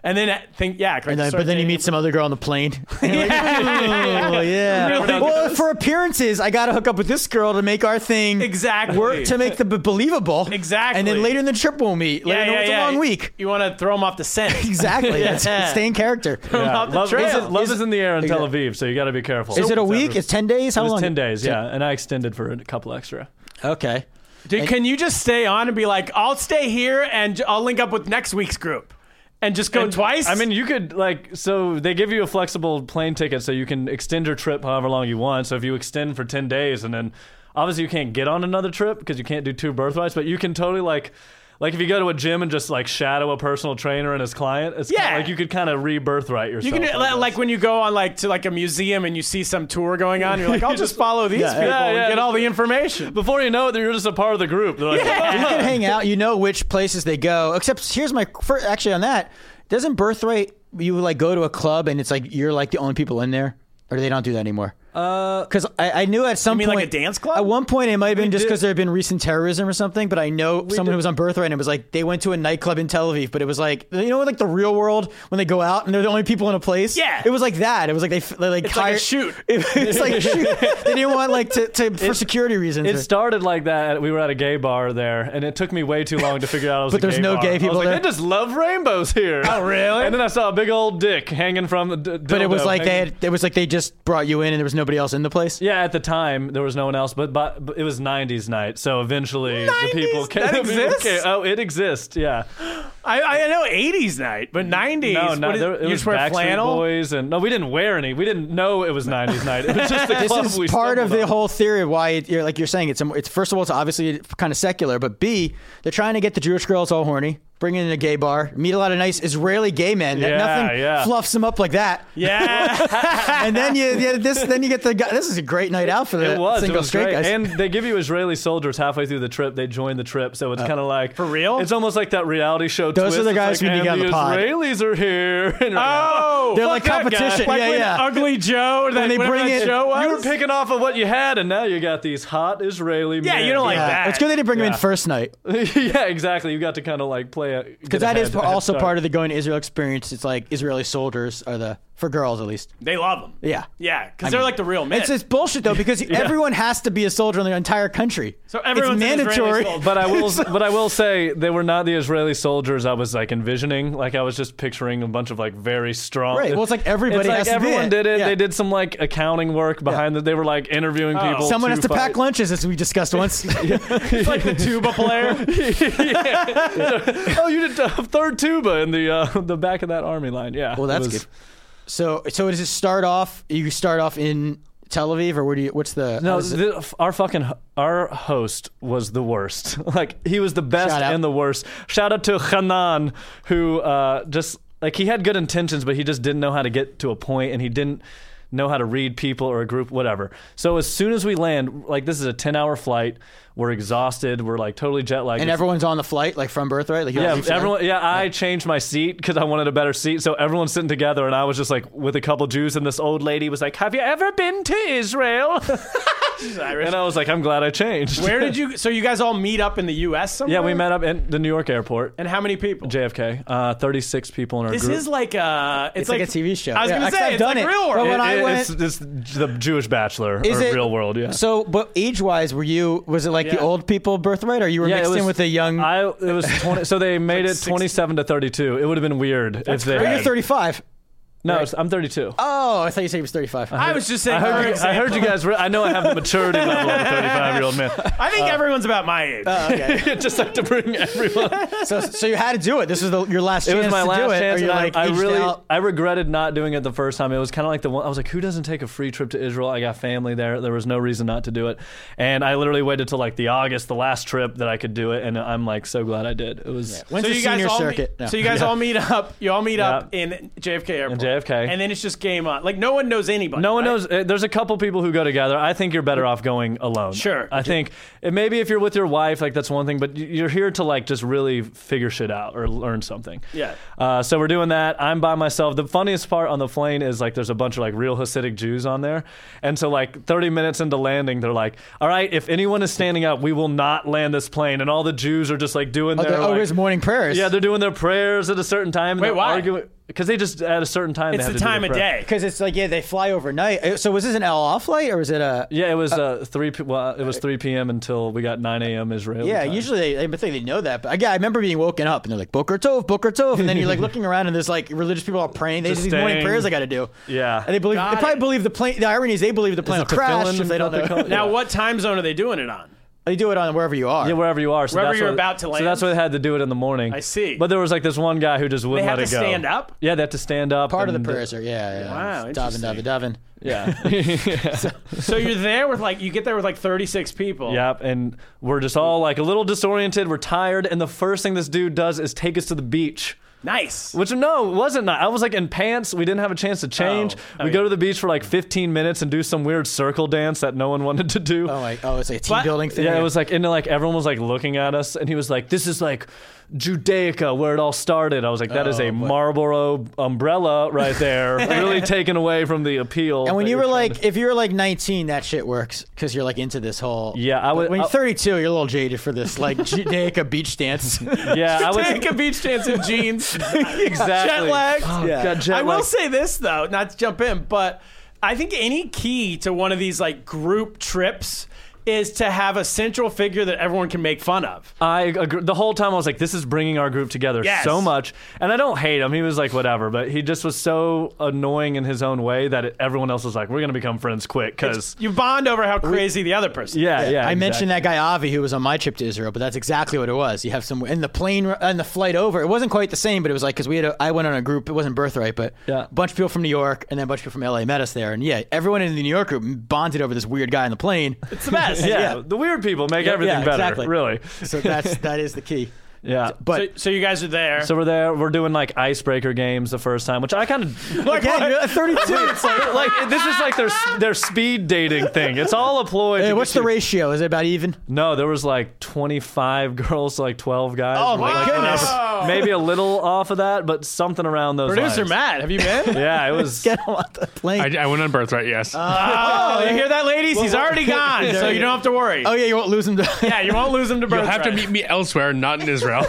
And then think, yeah. And then, but then you meet some other girl on the plane. Like, yeah. oh, yeah. Well, for appearances, I got to hook up with this girl to make our thing exactly work, to make the b- believable. Exactly. And then later in the trip we'll meet. Yeah, Later, yeah, it's yeah. a long week. You want to throw them off the scent. Exactly. yeah. That's, stay in character. Throw them Yeah. off the Love, trail. is, it- love Is is it- in the air in Yeah. Tel Aviv, so you got to be careful. Is it a week? Every- It's ten days? How It was long? ten days, yeah. And I extended for a couple extra. Okay. Dude, can you just stay on and be like, I'll stay here and j- I'll link up with next week's group and just go And, twice? I mean, you could, like, so they give you a flexible plane ticket so you can extend your trip however long you want. So if you extend for ten days and then obviously you can't get on another trip because you can't do two birthrights, but you can totally, like, like if you go to a gym and just like shadow a personal trainer and his client, it's Yeah. kinda like you could kind of re-birthright yourself. you can I li- guess. like when you go on like to like a museum and you see some tour going on, you're like, I'll just follow these Yeah, people yeah, and yeah. get all the information. Before you know it, you're just a part of the group. They're like, You can hang out. You know which places they go. Except here's my first, actually on that. Doesn't Birthright you like go to a club and it's like you're like the only people in there, or they don't do that anymore? Because I, I knew at some You mean point, like a dance club? At one point, it might have been just did- because there had been recent terrorism or something. But I know someone did- who was on Birthright and it was like they went to a nightclub in Tel Aviv, but it was like you know like the real world when they go out and they're the only people in a place. Yeah. it was like that. It was like they, they like It's like a hired- shoot. It, it's like a shoot. They didn't want like to, to for security reasons. It or- started like that. We were at a gay bar there, and it took me way too long to figure out it was But a there's gay no bar. gay I was people like, there? They just love rainbows here. Oh, really? And then I saw a big old dick hanging from the. D- but it was dildo like they hanging- had. It was like they just brought you in and there was nobody else in the place. Yeah, at the time there was no one else, but, but, but it was nineties night, so eventually nineties? the people came. That the people exists? came- oh, it exists. Yeah. I, I know eighties night, but nineties. No, what no, is- there, it you was just wear Backstreet flannel? Boys, and no, we didn't wear any. We didn't know it was nineties night. It was just the This club is we part of stumbled the on. whole theory of why it, you're like you're saying it's a, it's first of all it's obviously kind of secular, but B they're trying to get the Jewish girls all horny, bring in a gay bar, meet a lot of nice Israeli gay men. Yeah, Nothing yeah. fluffs them up like that. Yeah. And then you, you this then you get the guy. This is a great night out for the It was. single it was straight great. guys. And they give you Israeli soldiers halfway through the trip. They join the trip, so it's kind of like For real? It's almost like that reality show. Those twist. are the It's guys like, we need to and get on the pod. Israelis are here. And you're like, Oh, They're fuck like that guy. competition. Like Yeah, when yeah. Ugly Joe, or that, When they whatever bring that in- show was. you were picking off of what you had, and now you got these hot Israeli. Yeah, men. you don't like Yeah. that. It's good they didn't bring them in Yeah. first night yeah, exactly. You got to kind of like play a because that is also part of the going to Israel experience. It's like Israeli soldiers are the for girls at least. They love them. Yeah. Yeah, because I they're mean, like the real men. It's it's bullshit though because everyone has to be a soldier in the entire country. So everyone's it's an Israeli mandatory. soldier. But I will, but I will say they were not the Israeli soldiers I was like envisioning. Like I was just picturing a bunch of like very strong. Right. Well, it's like everybody It's like has to be everyone it. did it. Yeah. They did some like accounting work behind it. They were like interviewing people. Someone has to fight. pack lunches, as we discussed once. It's like the tuba player. Oh, you did uh, third tuba in the uh, the back of that army line. Yeah. Well, it that's was- good. So, so does it start off? You start off in Tel Aviv, or where do you? What's the? how No, does it- the, our fucking our host was the worst. Like he was the best Shout out. and the worst. Shout out to Hanan, who uh, just like he had good intentions, but he just didn't know how to get to a point, and he didn't know how to read people or a group, whatever. So as soon as we land, like this is a ten-hour flight, we're exhausted, we're like totally jet lagged. and everyone's on the flight, like from Birthright. Like you don't Yeah, leave for everyone. Yeah, I changed my seat because I wanted a better seat. So everyone's sitting together, and I was just like with a couple Jews, and this old lady was like, "Have you ever been to Israel?" She's Irish. And I was like, "I'm glad I changed." Where did you? So you guys all meet up in the U S somewhere? Yeah, we met up in the New York airport. And how many people? J F K, uh, thirty-six people in our This group. is like a. It's, It's like a T V show. I was Yeah, gonna actually, say I've it's done like it. real But world. when I It- went- it's, it's the Jewish Bachelor Is or it Real World? Yeah. So, but age-wise, were you? Was it like the Yeah. old people Birthright, or you were yeah, mixed it was, in with the young? I it was twenty. So they made like it sixty. twenty-seven to thirty-two. It would have been weird if they. Or you're had- thirty-five. No, right? it's- I'm thirty-two. Oh, I thought you said he was thirty-five. I was just saying. I heard, for you, I heard you example. guys. Re- I know I have the maturity level of a thirty-five-year-old man. I think everyone's about my age. Oh, okay. Just like to bring everyone. so, so you had to do it. This was the, your last It chance was my to last do it. chance, or you're and like I, I aged really, out. I regretted not doing it the first time. It was kind of like the one. I was like, who doesn't take a free trip to Israel? I got family there. There was no reason not to do it, and I literally waited till like the August, the last trip that I could do it, and I'm like so glad I did. It was When's so the you guys senior all circuit? Meet, No. So you guys Yeah. all meet up. You all meet up Yeah. in J F K Airport. In J F K. And then it's just game on. Like no one knows anybody. No one right? knows. uh, There's a couple people who go together. I think you're better off going alone. Sure. I think uh, maybe if you're with your wife, like that's one thing, but y- you're here to like just really figure shit out or learn something. Yeah. Uh, so we're doing that. I'm by myself. The funniest part on the plane is like there's a bunch of like real Hasidic Jews on there, and so like thirty minutes into landing, they're like, "All right, if anyone is standing up, we will not land this plane." And all the Jews are just like doing Oh, their the- oh, like, his morning prayers. yeah, they're doing their prayers at a certain time. and Wait, they're why? Arguing. because they just at a certain time. It's they have the to do time of prep. day. Because it's like, yeah, they fly overnight. So was this an L off flight or was it a? Yeah, it was uh, three. P- well, it was three p.m. until we got nine a.m. Israeli Yeah, time. usually they, I think they know that. But yeah, I remember being woken up and they're like, Boker Tov, Boker Tov. And then you're like looking around and there's like religious people are praying. They have Just these morning staying. prayers they got to do. Yeah. And they believe, Got they probably it. believe the plane, the irony is they believe the plane will it crash tefillin if they don't that they call know. it? Now, Yeah. what time zone are they doing it on? They do it on wherever you are. Yeah, wherever you are. So Wherever that's you're what- about to land? So that's why they had to do it in the morning. I see. But there was like this one guy who just wouldn't They have let to it go. stand up? Yeah, they have to stand up. Part of the and- prayers are, yeah, yeah. Wow, It's Davin, interesting. Davin, Davin. Yeah. So you're there with like, you get there with like thirty-six people. Yep, and we're just all like a little disoriented. We're tired, and the first thing this dude does is take us to the beach. Nice. Which no, it wasn't. Not. I was like in pants. We didn't have a chance to change. Oh. we Oh, go yeah. to the beach for like fifteen minutes and do some weird circle dance that no one wanted to do. Oh, my, oh, it's like a team But- building thing. Yeah, it was like, and like everyone was like looking at us, and he was like, "This is like Judaica, where it all started." I was like, "That is a Oh, boy. Marlboro umbrella right there, really taken away from the appeal." And when that you you're were trying like, to- if you were like nineteen, that shit works because you're like into this whole. Yeah, I But would- When you're I- thirty-two, you're a little jaded for this like Judaica beach dance. yeah, I was Take a beach dance in jeans. exactly Jet lagged. Oh, Yeah. God, jet I will lag. say this though, not to jump in, but I think any key to one of these like group trips is to have a central figure that everyone can make fun of. I agree. The whole time I was like, this is bringing our group together Yes. so much. And I don't hate him. He was like, whatever. But he just was so annoying in his own way that it, everyone else was like, we're going to become friends quick. Because, You bond over how crazy the other person. yeah, yeah. I mentioned exactly. that guy Avi who was on my trip to Israel, but that's exactly what it was. You have some in the plane and the flight over. It wasn't quite the same, but it was like because we had a, I went on a group. It wasn't Birthright, but Yeah. a bunch of people from New York and then a bunch of people from L A met us there. And yeah, everyone in the New York group bonded over this weird guy in the plane. It's the best. Yeah, yeah. the weird people make Yeah, everything yeah, better, exactly. really. So that's that is the key. Yeah. But So, so you guys are there. So we're there. We're doing like icebreaker games the first time, which I kind of like. again, what? you're at thirty-two. It's like, like this is like their their speed dating thing. It's all a ploy. hey, to what's get the you- ratio? Is it about even? No, there was like twenty-five girls to like twelve guys. Oh, my Like, goodness. whatever. Maybe a little off of that, but something around those Producer lines. Matt, have you been? Yeah, it was. Get him off the plane. I, I went on Birthright, yes. Oh, you hear that, ladies? He's already gone, so you don't have to worry. oh yeah, you won't lose him. To- Yeah, you won't lose him to You'll Birthright. have to meet me elsewhere, not in Israel.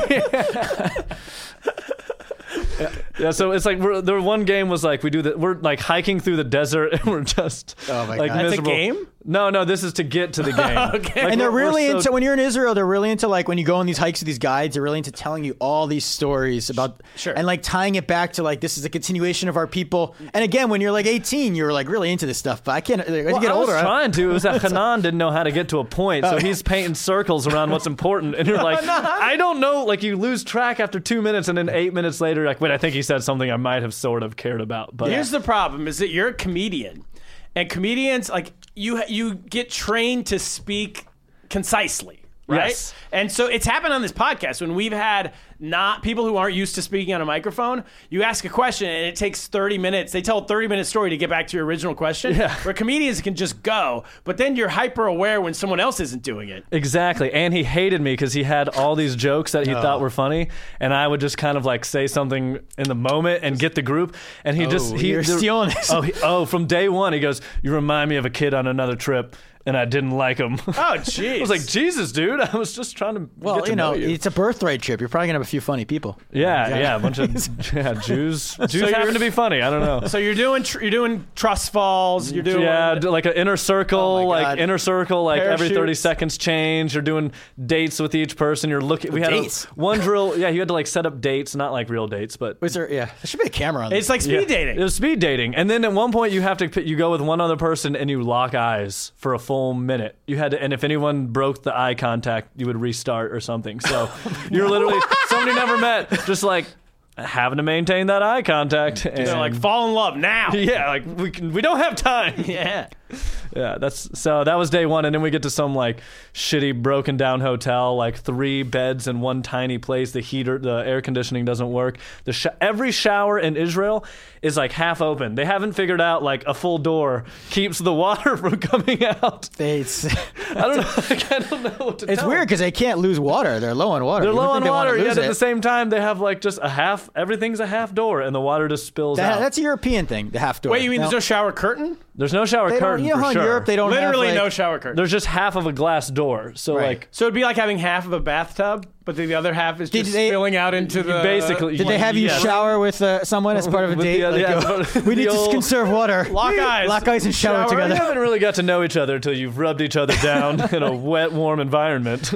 Yeah, so it's like we're, the one game was like we do that. We're like hiking through the desert, and we're just Oh, my like God. That's a miserable. game? No, no, this is to get to the game. Okay. Like, and they're we're- we're really so- into when you're in Israel. They're really into like when you go on these hikes with these guides. They're really into telling you all these stories about Sure. and like tying it back to like this is a continuation of our people. And again, when you're like eighteen, you're like really into this stuff. But I can't. As you Well, get I older, was I- trying to. It was that Hanan didn't know how to get to a point, so he's painting circles around what's important, and you're like, I don't know. Like you lose track after two minutes, and then eight minutes later, like, wait, I think he said something I might have sort of cared about. But Here's the problem: is that you're a comedian, and comedians like you you get trained to speak concisely, right? Yes. And so it's happened on this podcast when we've had not people who aren't used to speaking on a microphone. You ask a question and it takes thirty minutes. They tell a thirty minute story to get back to your original question. Yeah. Where comedians can just go, but then you're hyper aware when someone else isn't doing it. Exactly. And he hated me because he had all these jokes that he thought were funny. And I would just kind of like say something in the moment and get the group. And he just, he, you're the- stealing this. Oh, he, oh, from day one, he goes, you remind me of a kid on another trip. And I didn't like him. Oh, jeez. I was like, Jesus, dude. I was just trying to well, get to you know, you. it's a birthright trip. You're probably gonna have a few funny people. Yeah, yeah, a bunch of yeah, Jews. Jews happen to be funny. I don't know. So you're doing tr- you're doing trust falls. You're doing Yeah, do like an inner circle, Oh my like God. inner circle, like every thirty Parachutes. seconds change. You're doing dates with each person. You're looking. We had Dates? a, one drill. Yeah, you had to like set up dates, not like real dates, but Was there? Yeah, there should be a camera on. It's This. like speed yeah. dating. It was speed dating, and then at one point you have to pick- you go with one other person and you lock eyes for a full minute. You had to, and if anyone broke the eye contact, you would restart or something. So you're literally somebody never met, just like having to maintain that eye contact. And They're like, fall in love now. yeah, like we can, we don't have time. Yeah. Yeah, that's so that was day one, and then we get to some like shitty broken down hotel, like three beds in one tiny place. The heater, the air conditioning doesn't work. The sh- every shower in Israel is like half open. They haven't figured out like a full door keeps the water from coming out. It's, I don't know. Like, I don't know what to it's tell weird them. because they can't lose water. They're low on water. They're You would low think on they wanna water, lose yet at it. the same time they have like just a half. Everything's a half door, and the water just spills That- out. That's a European thing. The half door. Wait, you mean No. there's no shower curtain? There's no shower They don't- curtain you know for how in sure. sure. Europe they don't Literally have, like, no shower curtain. There's just half of a glass door. So Right. like So it'd be like having half of a bathtub, but the other half is Did just they- spilling out into the. basically- Did they have you Yes. shower with uh, someone as part of a With date? the- Like, yeah, uh, but we need the to old- conserve water. Lock eyes. Lock eyes and shower, Shower. you together. haven't really got to know each other until you've rubbed each other down in a wet, warm environment.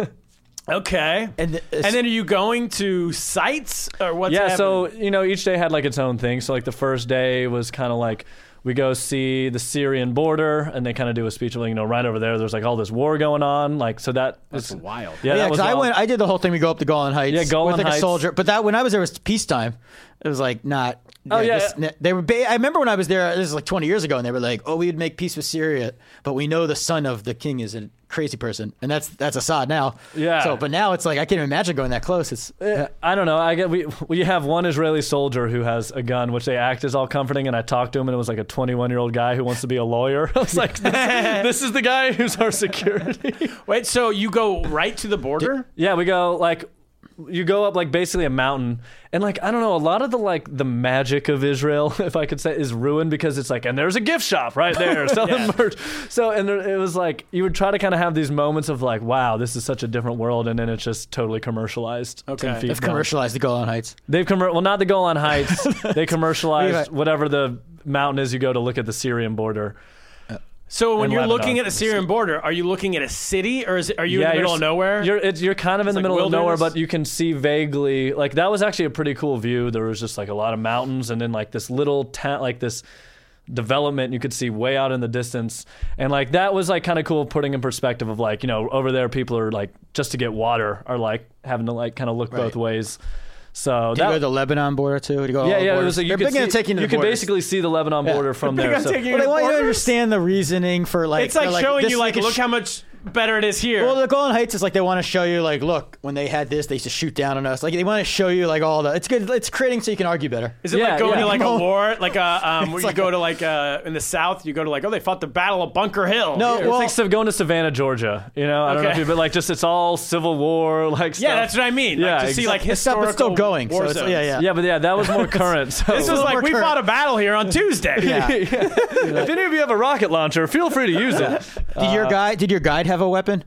Okay. And, And, uh, then are you going to sites or what's yeah, so happening? you know, each day had like its own thing. So like the first day was kind of like we go see the Syrian border, and they kind of do a speech of like, you know, right over there. There's like all this war going on, like so that That's is wild. Yeah, yeah, that was because I wild. went. I did the whole thing. We go up to Golan Heights. Yeah, Golan with like Heights. a soldier. But that when I was there it was peacetime. It was like not. Oh, yeah. this- they were. Ba- I remember when I was there. This is like twenty years ago, and they were like, "Oh, we would make peace with Syria, but we know the son of the king is a crazy person, and that's that's Assad now." Yeah. So, but now it's like I can't even imagine going that close. It's. Uh, I don't know. I get we we have one Israeli soldier who has a gun, which they act as all comforting. And I talked to him, and it was like a twenty-one year old guy who wants to be a lawyer. I was like, this, this is the guy who's our security. Wait, so you go right to the border? Yeah, we go like you go up like basically a mountain, and like I don't know, a lot of the like the magic of Israel, if I could say, is ruined because it's like, and there's a gift shop right there selling Yeah. merch. So and there, it was like you would try to kind of have these moments of like, wow, this is such a different world, and then it's just totally commercialized. Okay. ten feet They've down. commercialized the Golan Heights. They've commer- well, not the Golan Heights. They commercialized Right. whatever the mountain is you go to look at the Syrian border. So when In you're Lebanon. looking at the Syrian border, are you looking at a city or is it, are you in the you're middle s- of nowhere? You're it's, you're kind of in It's the like middle of nowhere, wilderness? but you can see vaguely. Like that was actually a pretty cool view. There was just like a lot of mountains, and then like this little town, like this development you could see way out in the distance, and like that was like kind of cool, putting in perspective of like, you know, over there people are like just to get water are like having to like kind of look Right. both ways. So Do you that go to the Lebanon border too? Do you go all yeah, the yeah. It borders? was like you They're could big on see, taking you to you the could borders. basically see the Lebanon border from Big there. on So- taking you Well, they to want you to borders? understand the reasoning for like. It's like, they're like showing this you is like, a look sh- how much better it is here. Well, the Golan Heights is like they want to show you like, look, when they had this, they used to shoot down on us. Like they want to show you like all the. It's good. It's creating so you can argue better. Is it Yeah, like going yeah. to like a No. war, like a um, where It's you like go a- to like uh, in the South, you go to like, oh, they fought the Battle of Bunker Hill. No, Here. well- It's like going to Savannah, Georgia. You know, I don't know Okay. if you, but like just it's all Civil War, like stuff. yeah, that's what I mean. Yeah, like, to see like It's stuff, historical but still going. war So it's, zones. yeah, yeah. Yeah, but yeah, that was more current. So. This was little like more we current. fought a battle here on Tuesday. Yeah. If any of you have a rocket launcher, feel free to use it. Did your guide? Did your guide have a weapon?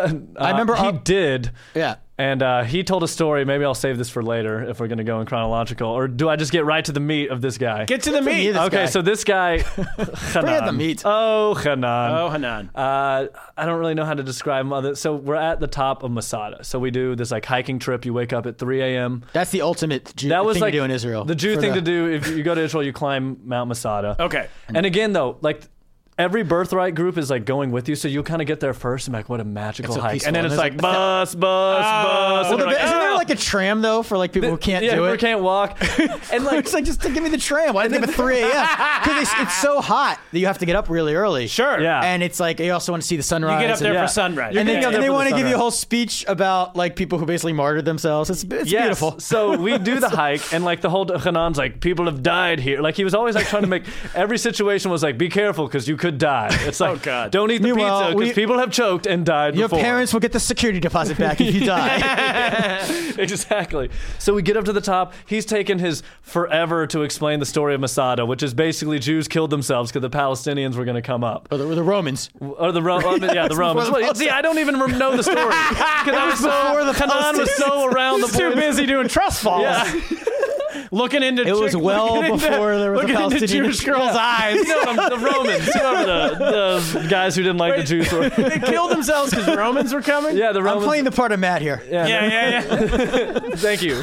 I remember he up- did. Yeah. And uh, he told a story. Maybe I'll save this for later if we're going to go in chronological. Or do I just get right to the meat of this guy? Get to the meat. this okay, guy. so this guy, Bring Hanan. out the meat. Oh, Hanan. Oh, Hanan. Uh, I don't really know how to describe him. Other so we're at the top of Masada. So we do this like hiking trip. You wake up at three a.m. That's the ultimate Jew That was thing like to do in Israel. The Jew For thing the- to do. If you go to Israel, you climb Mount Masada. Okay. And again, though, like every birthright group is like going with you, so you kind of get there first and like, what a magical It's so hike. peaceful, And then and it's there's like bus, bus, bus. Well, and the, you're like, isn't there "Ah!" like a tram though for like people who can't yeah, do who it? can't walk. And like, It's like just to give me the tram. Why did they give it three a.m.? Because it's, it's so hot that you have to get up really early. Sure. Yeah. And it's like you also want to see the sunrise. You get up there and, yeah. for sunrise. and, You they, get up there and they for the want to give you a sunrise. whole speech about like people who basically martyred themselves. It's, it's yes. beautiful. So we do the hike, and like the whole Hanan's like, people have died here. Like he was always like trying to make every situation was like, be careful because you could die. It's like, Oh, God. don't eat the Meanwhile, pizza because we- people have choked and died Your before. parents will get the security deposit back if you die. Exactly. So we get up to the top. He's taken his forever to explain the story of Masada, which is basically Jews killed themselves because the Palestinians were going to come up. or, the, or the Romans. Or the Ro- oh, yeah, the It's Romans. before the Well, see, I don't even rem- know the story because I was so before the Hanan was so around the He's too point. busy doing trust falls. Yeah. Looking into It was chick- well looking into- before there was a looking into Palestinian- Jewish girls' eyes. You know, the, the Romans, whoever the, the guys who didn't like the Jews were. They killed themselves because Romans were coming. Yeah, the I'm Romans. playing the part of Matt here. yeah, yeah, yeah. yeah. Thank you.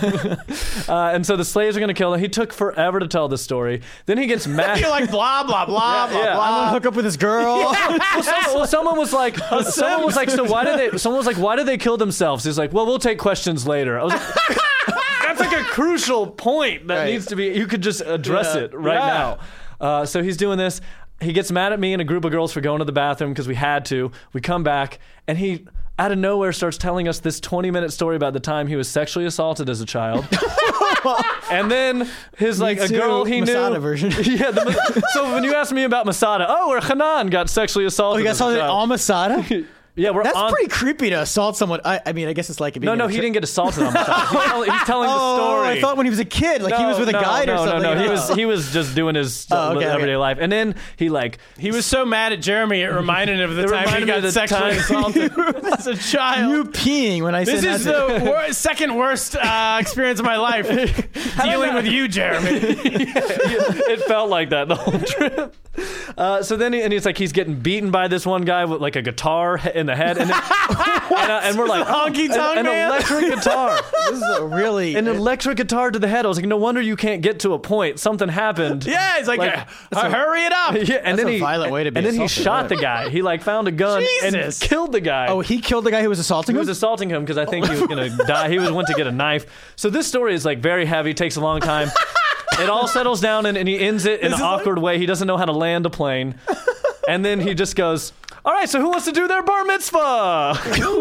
Uh, and so the slaves are going to kill him. He took forever to tell this story. Then he gets mad. You're like blah blah blah blah yeah. I'm blah. gonna hook up with this girl. well, some, well, someone was like, someone was like, so why did they? Someone was like, why did they kill themselves? He's like, well, we'll take questions later. I was like, that's like a crucial point that Right. needs to be. You could just address Yeah. it right Yeah. now. Uh, so he's doing this. He gets mad at me and a group of girls for going to the bathroom because we had to. We come back and he, out of nowhere, starts telling us this twenty minute story about the time he was sexually assaulted as a child. And then his like a too, girl he Masada knew. version. Yeah. The, so when you asked me about Masada, oh, where Hanan got sexually assaulted. Oh, you guys as a saw that child. all Masada? Yeah, we're That's on. pretty creepy to assault someone. I, I mean, I guess it's like it being No, no, a he tri- didn't get assaulted on the side. He's telling, he's telling Oh, the story. I thought when he was a kid, like he was with a no, guide no, or something. No, no, he Oh. was he was just doing his Oh, okay, everyday okay. life, and then he like He was so mad at Jeremy, it reminded him of the It time he reminded me got of the sexually time- assaulted as a child. You peeing when I This said is that's the wor- second worst uh, experience of my life. Dealing with you, Jeremy. it felt like that the whole trip. Uh, so then he, and he's like he's getting beaten by this one guy with like a guitar he- in the head, and then, and, uh, and we're like Honky an- tonk an, man. electric guitar. This is a really An electric guitar to the head. I was like, no wonder you can't get to a point. Something happened. Yeah, he's like, Like, uh, uh, hurry it up. Yeah, and That's then a he violent way to be and then he assaulted, shot right. the guy. He like found a gun Jesus. and killed the guy. Oh, he killed the guy who was assaulting He him? was assaulting him because I think he was gonna die. He was went to get a knife. So this story is like very heavy. Takes a long time. It all settles down and, and he ends it in This an is like- awkward way. He doesn't know how to land a plane, and then he just goes, "All right, so who wants to do their bar mitzvah?"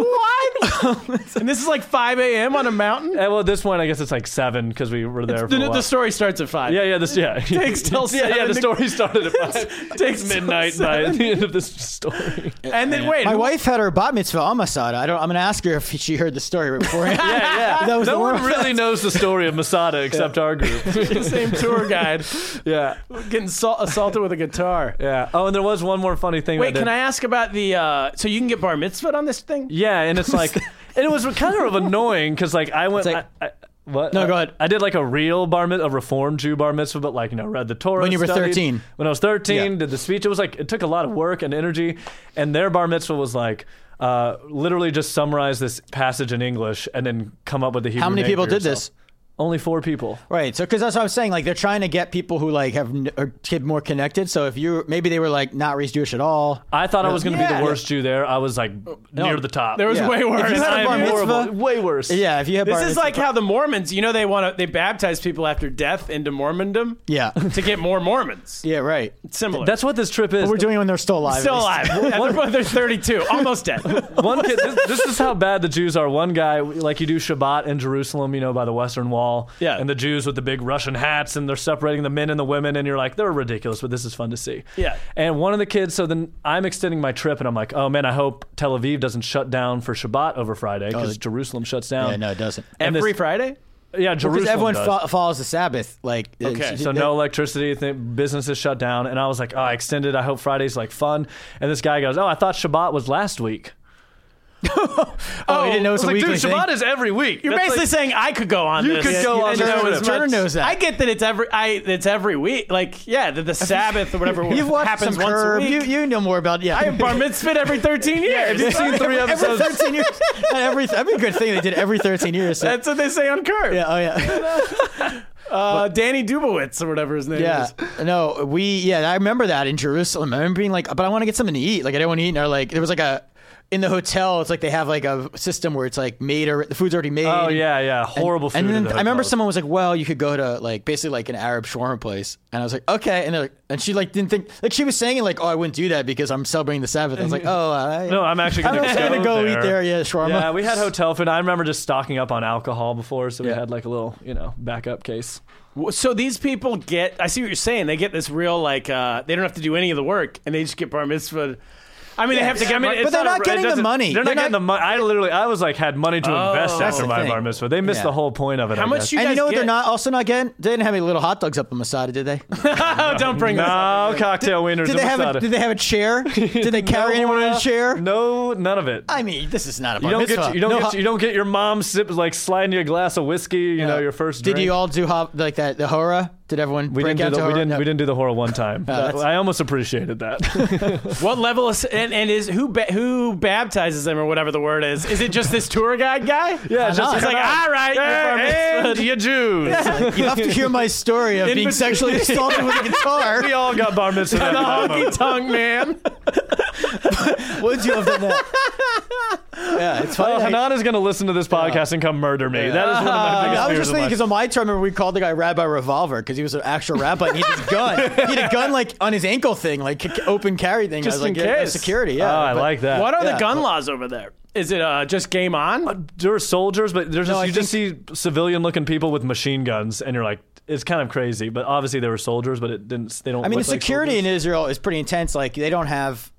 What? And this is like five a.m. on a mountain? And well, at this point, I guess it's like seven because we were there for The, a while. the story starts at five. Yeah, yeah, this yeah. Takes till yeah, yeah. seven The to- story started at five. Takes It's till midnight by seven. the end of this story. And then wait, My who- wife had her bat mitzvah on Masada. I don't. I'm gonna ask her if she heard the story right beforehand. Yeah, yeah. That was no the one one- really knows the story of Masada except our group. same tour guide yeah, getting assault- assaulted with a guitar. yeah. Oh, and there was one more funny thing. Wait, that can I ask about the? Uh, so you can get bar mitzvah on this thing? Yeah, and it's like, and it was kind of annoying because like I went. It's like- I, I, what? No, I, go ahead. I did like a real bar mitzvah, a reformed Jew bar mitzvah, but like you know, read the Torah. When you were studied. thirteen. When I was thirteen, Yeah. did the speech. It was like it took a lot of work and energy, and their bar mitzvah was like. Uh, literally just summarize this passage in English and then come up with the Hebrew How many name people for did yourself. this? Only four people. Right. So, because that's what I was saying. Like, they're trying to get people who like have n- are kid more connected. So, if you maybe they were like not raised Jewish at all. I thought I was going to be Yeah. the worst Jew there. I was like near the top. There was Yeah. way worse. If you had a I bar am mitzvah- horrible. Way worse. Yeah. If you have This bar is mitzvah- like how the Mormons, you know, they want to they baptize people after death into Mormondom Yeah. to get more Mormons. Yeah. Right. It's similar. That's what this trip is. But we're doing it when they're still alive. still at least. alive. Yeah, they're, they're thirty-two, almost dead. One kid. This, this is how bad the Jews are. One guy, like you do Shabbat in Jerusalem, you know, by the Western Wall. Yeah. And the Jews with the big Russian hats, and they're separating the men and the women, and you're like, they're ridiculous, but this is fun to see. Yeah. And one of the kids. So then I'm extending my trip, and I'm like, oh man, I hope Tel Aviv doesn't shut down for Shabbat over Friday because the- Jerusalem shuts down. Yeah. No, it doesn't. And Every this- Friday? Yeah, Because Jerusalem everyone does. fo- follows the Sabbath. Like. Okay. it's- So they- no electricity, th- businesses shut down, and I was like, "Oh, I extended. I hope Friday's like fun." And this guy goes, "Oh, I thought Shabbat was last week." Oh, he didn't know it was I a was like, weekly dude, thing. Shabbat is every week. You're That's basically like- saying I could go on You this. could go on and this know trip. as Turner much- knows that. I get that it's every I it's every week. Like, yeah, the, the Sabbath or whatever You've watched happens some once Curb. a week. You you know more about yeah. I have bar mitzvah every thirteen years. You've seen three every episodes. thirteen years. Every that'd be a good thing they did every thirteen years. So- That's what they say on Curb. yeah. Oh yeah. Uh, Danny Dubowitz or whatever his name Yeah, is. no, we yeah, I remember that in Jerusalem. I remember being like, but I want to get something to eat. Like I don't want to eat. And or like there was like a in the hotel. It's like they have like a system where it's like made or the food's already made. Oh yeah, yeah, horrible And, food. and in then the I remember hotels. someone was like, "Well, you could go to like basically like an Arab shawarma place," and I was like, "Okay." And they're like, and she like didn't think like she was saying it like, "Oh, I wouldn't do that because I'm celebrating the Sabbath." I was like, "Oh, I, No, I'm actually I'm gonna actually go gonna go there. eat there." Yeah, shawarma. Yeah, we had hotel food. I remember just stocking up on alcohol before, so we Yeah. had like a little, you know, backup case. So these people get, I see what you're saying. They get this real, like, uh, they don't have to do any of the work and they just get bar mitzvah. I mean, they have to get, I mean, but it's they're not, not a- getting it the doesn't- money. They're not They're getting not- the money. I literally, I was like, had money to Oh. invest That's after the my thing. bar mitzvah. They missed Yeah. the whole point of it. How I much guess. you And guys you know what get? they're not also not getting? They didn't have any little hot dogs up in Masada, did they? Oh, don't bring this up. No cocktail wieners. Did in they have a, Masada. did they have a chair? Did they carry No, anyone in uh, a chair? No, none of it. I mean, this is not a You bar don't mitzvah. get you don't No get hot- you don't get your mom sip like sliding you a glass of whiskey. You know your first. Did drink. you all do hot, like that? The hora? Did everyone We break didn't out do to the, we hora? didn't No. we didn't do the horror one time. That- that's- I almost appreciated that. What level is, and, and is, who ba- who baptizes them or whatever the word is? Is it just this tour guide guy? yeah, not? just He's like, all right, you're bar and mitzvah. you Jews. You have to hear my story of In being bet- sexually assaulted with a guitar. We all got bar mitzvah. I'm a after that honky moment. tonk man. Would you have done that? Yeah, it's funny. Oh, that- Hanana's going to listen to this podcast and come murder me. That is one of my biggest I was fears just in thinking life. because on my tour, I remember we called the guy Rabbi Revolver because he was an actual rabbi and he had his gun. He had a gun like on his ankle thing, like c- open carry thing. Just I was like, in yeah, case. security. Yeah, Oh, I but- like that. What are Yeah. the gun laws over there? Is it uh, just game on? There are soldiers, but there's No, just, I you just see civilian-looking people with machine guns, and you're like, it's kind of crazy. But obviously, they were soldiers, but it didn't. They don't. I mean, look the like security soldiers. in Israel is pretty intense. Like they don't have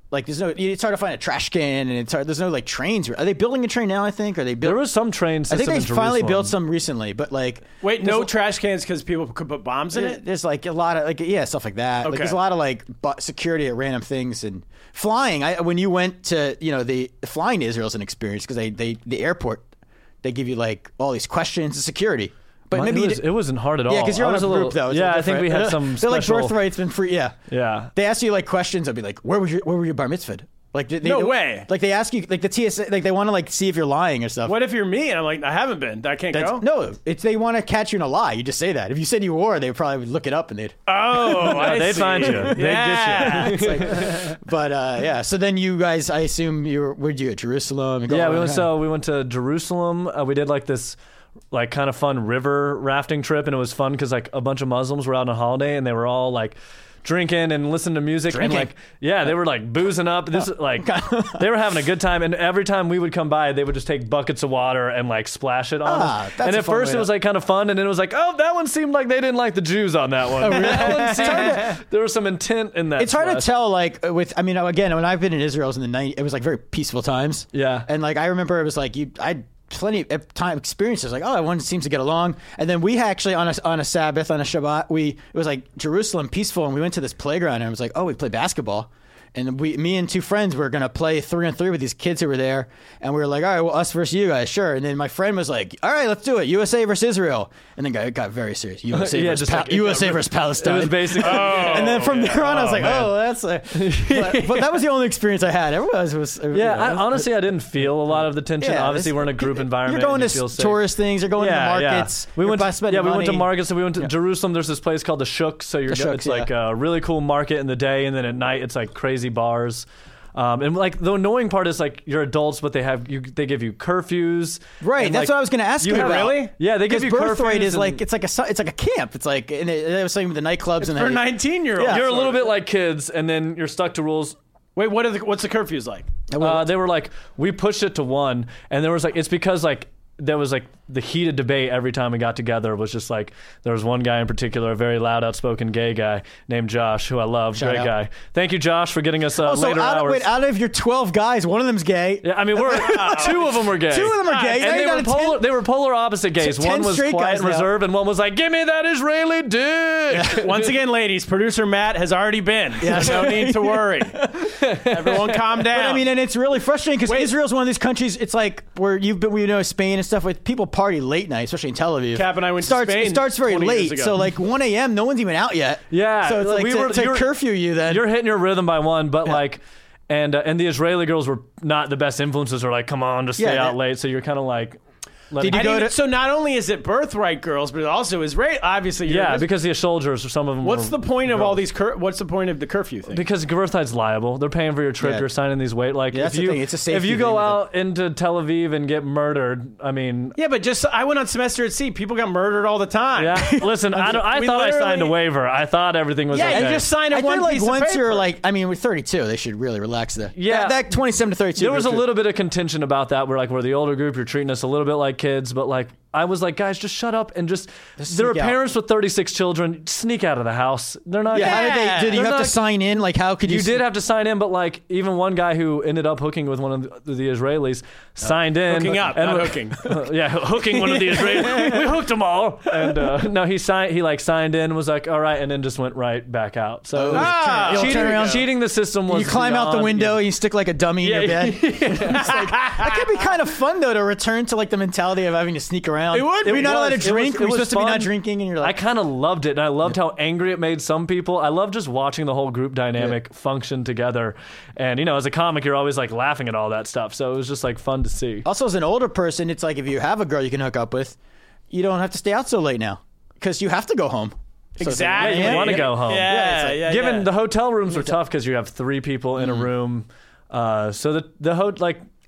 Like there's no, it's hard to find a trash can, and it's hard. There's no like trains. Are they building a train now? I think. Are they? Build- There was some train system I think they in finally Jerusalem. built some recently, but like Wait, no there's- trash cans because people could put bombs in it? There's like a lot of like yeah stuff like that. Like Okay. there's a lot of like bu- security at random things and flying. I when you went to you know the, the flying to Israel is an experience because they they the airport they give you like all these questions of security. But My- maybe it, you was, did- it wasn't hard at all. yeah, because you're I on a was group little, though. It's a Yeah, little I think we different. had some. They're like special, birthrights been free. Yeah, Yeah. They ask you like questions. I'll be like, where was your where were your bar mitzvahed? Like they, No they- way. Like they ask you like the T S A like they want to like see if you're lying or stuff. What if you're me and I'm like, I haven't been. I can't That's, go? no, it's they want to catch you in a lie. You just say that. If you said you were, they would probably would look it up and they'd. Oh, I they'd see. find you. They'd yeah. get you. It's like, but uh, yeah. So then you guys, I assume you were. Where'd you at Jerusalem? You go Yeah, all we around went. town. So we went to Jerusalem. Uh, we did like this, like kind of fun river rafting trip, and it was fun because like a bunch of Muslims were out on holiday, and they were all like drinking and listening to music Drinking? and like yeah, they were like boozing up. This is like they were having a good time, and every time we would come by, they would just take buckets of water and like splash it on Ah, us. that's And a at fun first way it to- was like kind of fun, and then it was like, oh, that one seemed like they didn't like the Jews on that one. That one seemed, there was some intent in that. It's hard to splash. tell, like with. I mean, again, when I've been in Israel, it was in the nineties. It was like very peaceful times. Yeah. and like I remember, it was like you. I plenty of time experiences. Like, oh, everyone seems to get along. And then we actually on a on a Sabbath on a Shabbat, we it was like Jerusalem peaceful, and we went to this playground, and I was like, oh, we play basketball. And we, me and two friends were gonna play three on three with these kids who were there, and we were like, all right, well, us versus you guys, sure. And then my friend was like, all right, let's do it, U S A versus Israel. And then it got very serious, U S A Yeah, versus just pa- like- it U S A got- versus It Palestine. was basically. and then from there on, I was like, oh, that's. A, but, but that was the only experience I had. Everyone was. was you Yeah, know, I, honestly, I didn't feel a lot of the tension. Yeah, Obviously, it's- we're in a group environment. You're going and to you feel s- safe. tourist things. You're going Yeah, to yeah. markets. We went. You're To, spending yeah, we went to money. markets. So we went to Jerusalem. There's this place called the Shuk. So you're The Shuk, it's like yeah. a really cool market in the day, and then at night it's like crazy bars. Um, and like the annoying part is like you're adults, but they have you. They give you curfews. Right, and, that's like, what I was going to ask you, have- about. Really? Yeah, they give Because you birthright curfews is like and- it's like a su- it's like a camp. It's like and it, it was saying with the nightclubs and For then- nineteen year olds. Yeah. You're a little bit like kids, and then you're stuck to rules. Wait, what are the, what's the curfews like? Uh, they were like, we pushed it to one, and there was like, it's because like there was like the heated debate every time we got together was just like there was one guy in particular, a very loud, outspoken gay guy named Josh, who I love, Shout great out. guy. Thank you, Josh, for getting us uh, Oh, so later out of, hours. wait, out of your twelve guys, one of them's gay. yeah, I mean, we're two of them were gay. Two of them are gay. Now And you they got were, a polar, ten- they were polar opposite gays. ten One was straight quiet guys and now. reserved, and one was like, "Give me that Israeli dick." Once again, ladies, producer Matt has already been. Yeah. So no need to worry. Everyone calm down. But I mean, and it's really frustrating because Wait. Israel's one of these countries. It's like where you've been, we know Spain and stuff. With people party late night, especially in Tel Aviv. Cap and I went to starts, Spain It starts very twenty years late, ago. so like one a.m. No one's even out yet. Yeah, so it's like we to, were- to you're- curfew you then. You're hitting your rhythm by one, but Yeah. like, and uh, and the Israeli girls were not the best influences. Are like, come on, just stay Yeah, out they- late. So you're kind of like, let Did me- you I go didn't- to- so not only is it birthright girls, but it also is right. Obviously, you're yeah, this- because the soldiers or some of them. what's were the point of all girls. these? Cur- what's the point of the curfew thing? Because birthright's liable. They're paying for your trip. Yeah. You're signing these weight. Like Yeah, that's if the you thing. It's a if safety you thing go with out into Tel Aviv and get murdered, I mean, yeah, but just I went on semester at sea. People got murdered all the time. yeah. Listen, I, don't, I We thought I signed a literally- waiver. I thought everything was Yeah, okay. you just signed a I one feel like piece of once you're paper. like, I mean, we're thirty-two. They should really relax there. Yeah. that, that twenty-seven to thirty-two. There was a group- little bit of contention about that. Where like we're the older group, you're treating us a little bit like kids, but like I was like, guys, just shut up and just. There are sneak out. parents with thirty-six children. Sneak out of the house. They're not. Yeah, how did Yeah. they? Did you They're have to not- sign in? Like, how could you? You did have to sign in, but like even one guy who ended up hooking with one of the, the Israelis signed in. Hooking up, and not hooking. yeah, hooking one of the Israelis. We hooked them all, and uh, no, he signed. He like signed in, was like, all right, and then just went right back out. So it was- Ah, You'll cheating, turn around. cheating the system was. You climb out the beyond- window, you stick like a dummy Yeah, in your yeah, bed. It's like, that could be kind of fun though to return to like the mentality of having to sneak around. It would Are we be. not It allowed to was- it drink? was- We're it was supposed to be not fun. drinking, and you're I like, kind of loved it, and I loved how angry it made some people. I love just watching the whole group dynamic function together. And you know, as a comic, you're always like laughing at all that stuff. So it was just like fun to see. also as an older person, it's like if you have a girl you can hook up with, you don't have to stay out so late now because you have to go home. So it's like, Exactly. Yeah, you wanna Yeah. go home. Yeah, Yeah, it's like- yeah, Given yeah. the hotel rooms are tough because you have three people in a room. Uh, so the the ho- like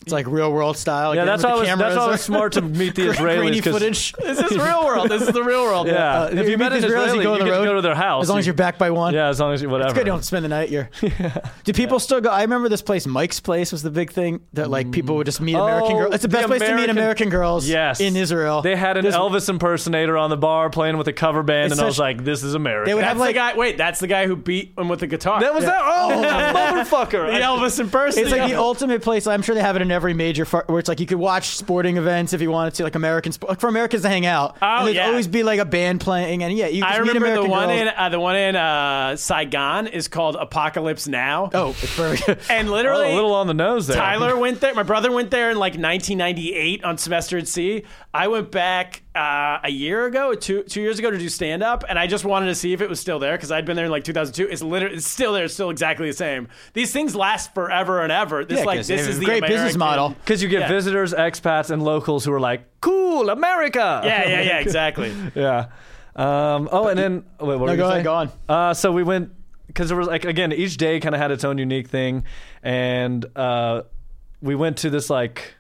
It's like real world style. Yeah, again, that's with the always that's cameras. always smart to meet the Israelis. Grainy 'cause- footage. This is real world. This is the real world. Yeah, Uh, if you you met meet an Israelis, Israeli, you go on the get to road. go to their house. As long as you're back by one. Yeah, as long as you whatever. It's good. You don't spend the night. You're. Do people still go? I remember this place, Mike's Place, was the big thing that like people would just meet American Oh, girls. It's the best the place to meet American- American girls. Yes, in Israel. They had an There's- Elvis impersonator on the bar playing with a cover band, It's and I was such- like, "This is America." They would That's have like the guy. Wait, that's the guy who beat him with the guitar. that was that. Oh, that motherfucker! the I- Elvis impersonator. It's like the ultimate place. I'm sure they have it in every major far, where it's like you could watch sporting events if you wanted to, like American sport, like for Americans to hang out. Oh, and there'd yeah. always be like a band playing, and yeah, you just I meet remember American the one girls. in uh, the one in uh, Saigon is called Apocalypse Now. Oh, it's very good. and oh, literally a little on the nose there. Tyler went there. My brother went there in like nineteen ninety-eight on semester at sea. I went back uh, a year ago, two two years ago, to do stand up, and I just wanted to see if it was still there because I'd been there in like two thousand two. It's literally it's still there. It's still exactly the same. These things last forever and ever. This Yeah, like 'cause this it's is a the great business American- model. Because you get Yeah. visitors, expats, and locals who are like, "Cool, America." Yeah, yeah, yeah, exactly. yeah. Um, oh, and then wait, what were No, you go saying? ahead, go on. Uh, so we went because there was like again each day kind of had its own unique thing, and uh, we went to this like.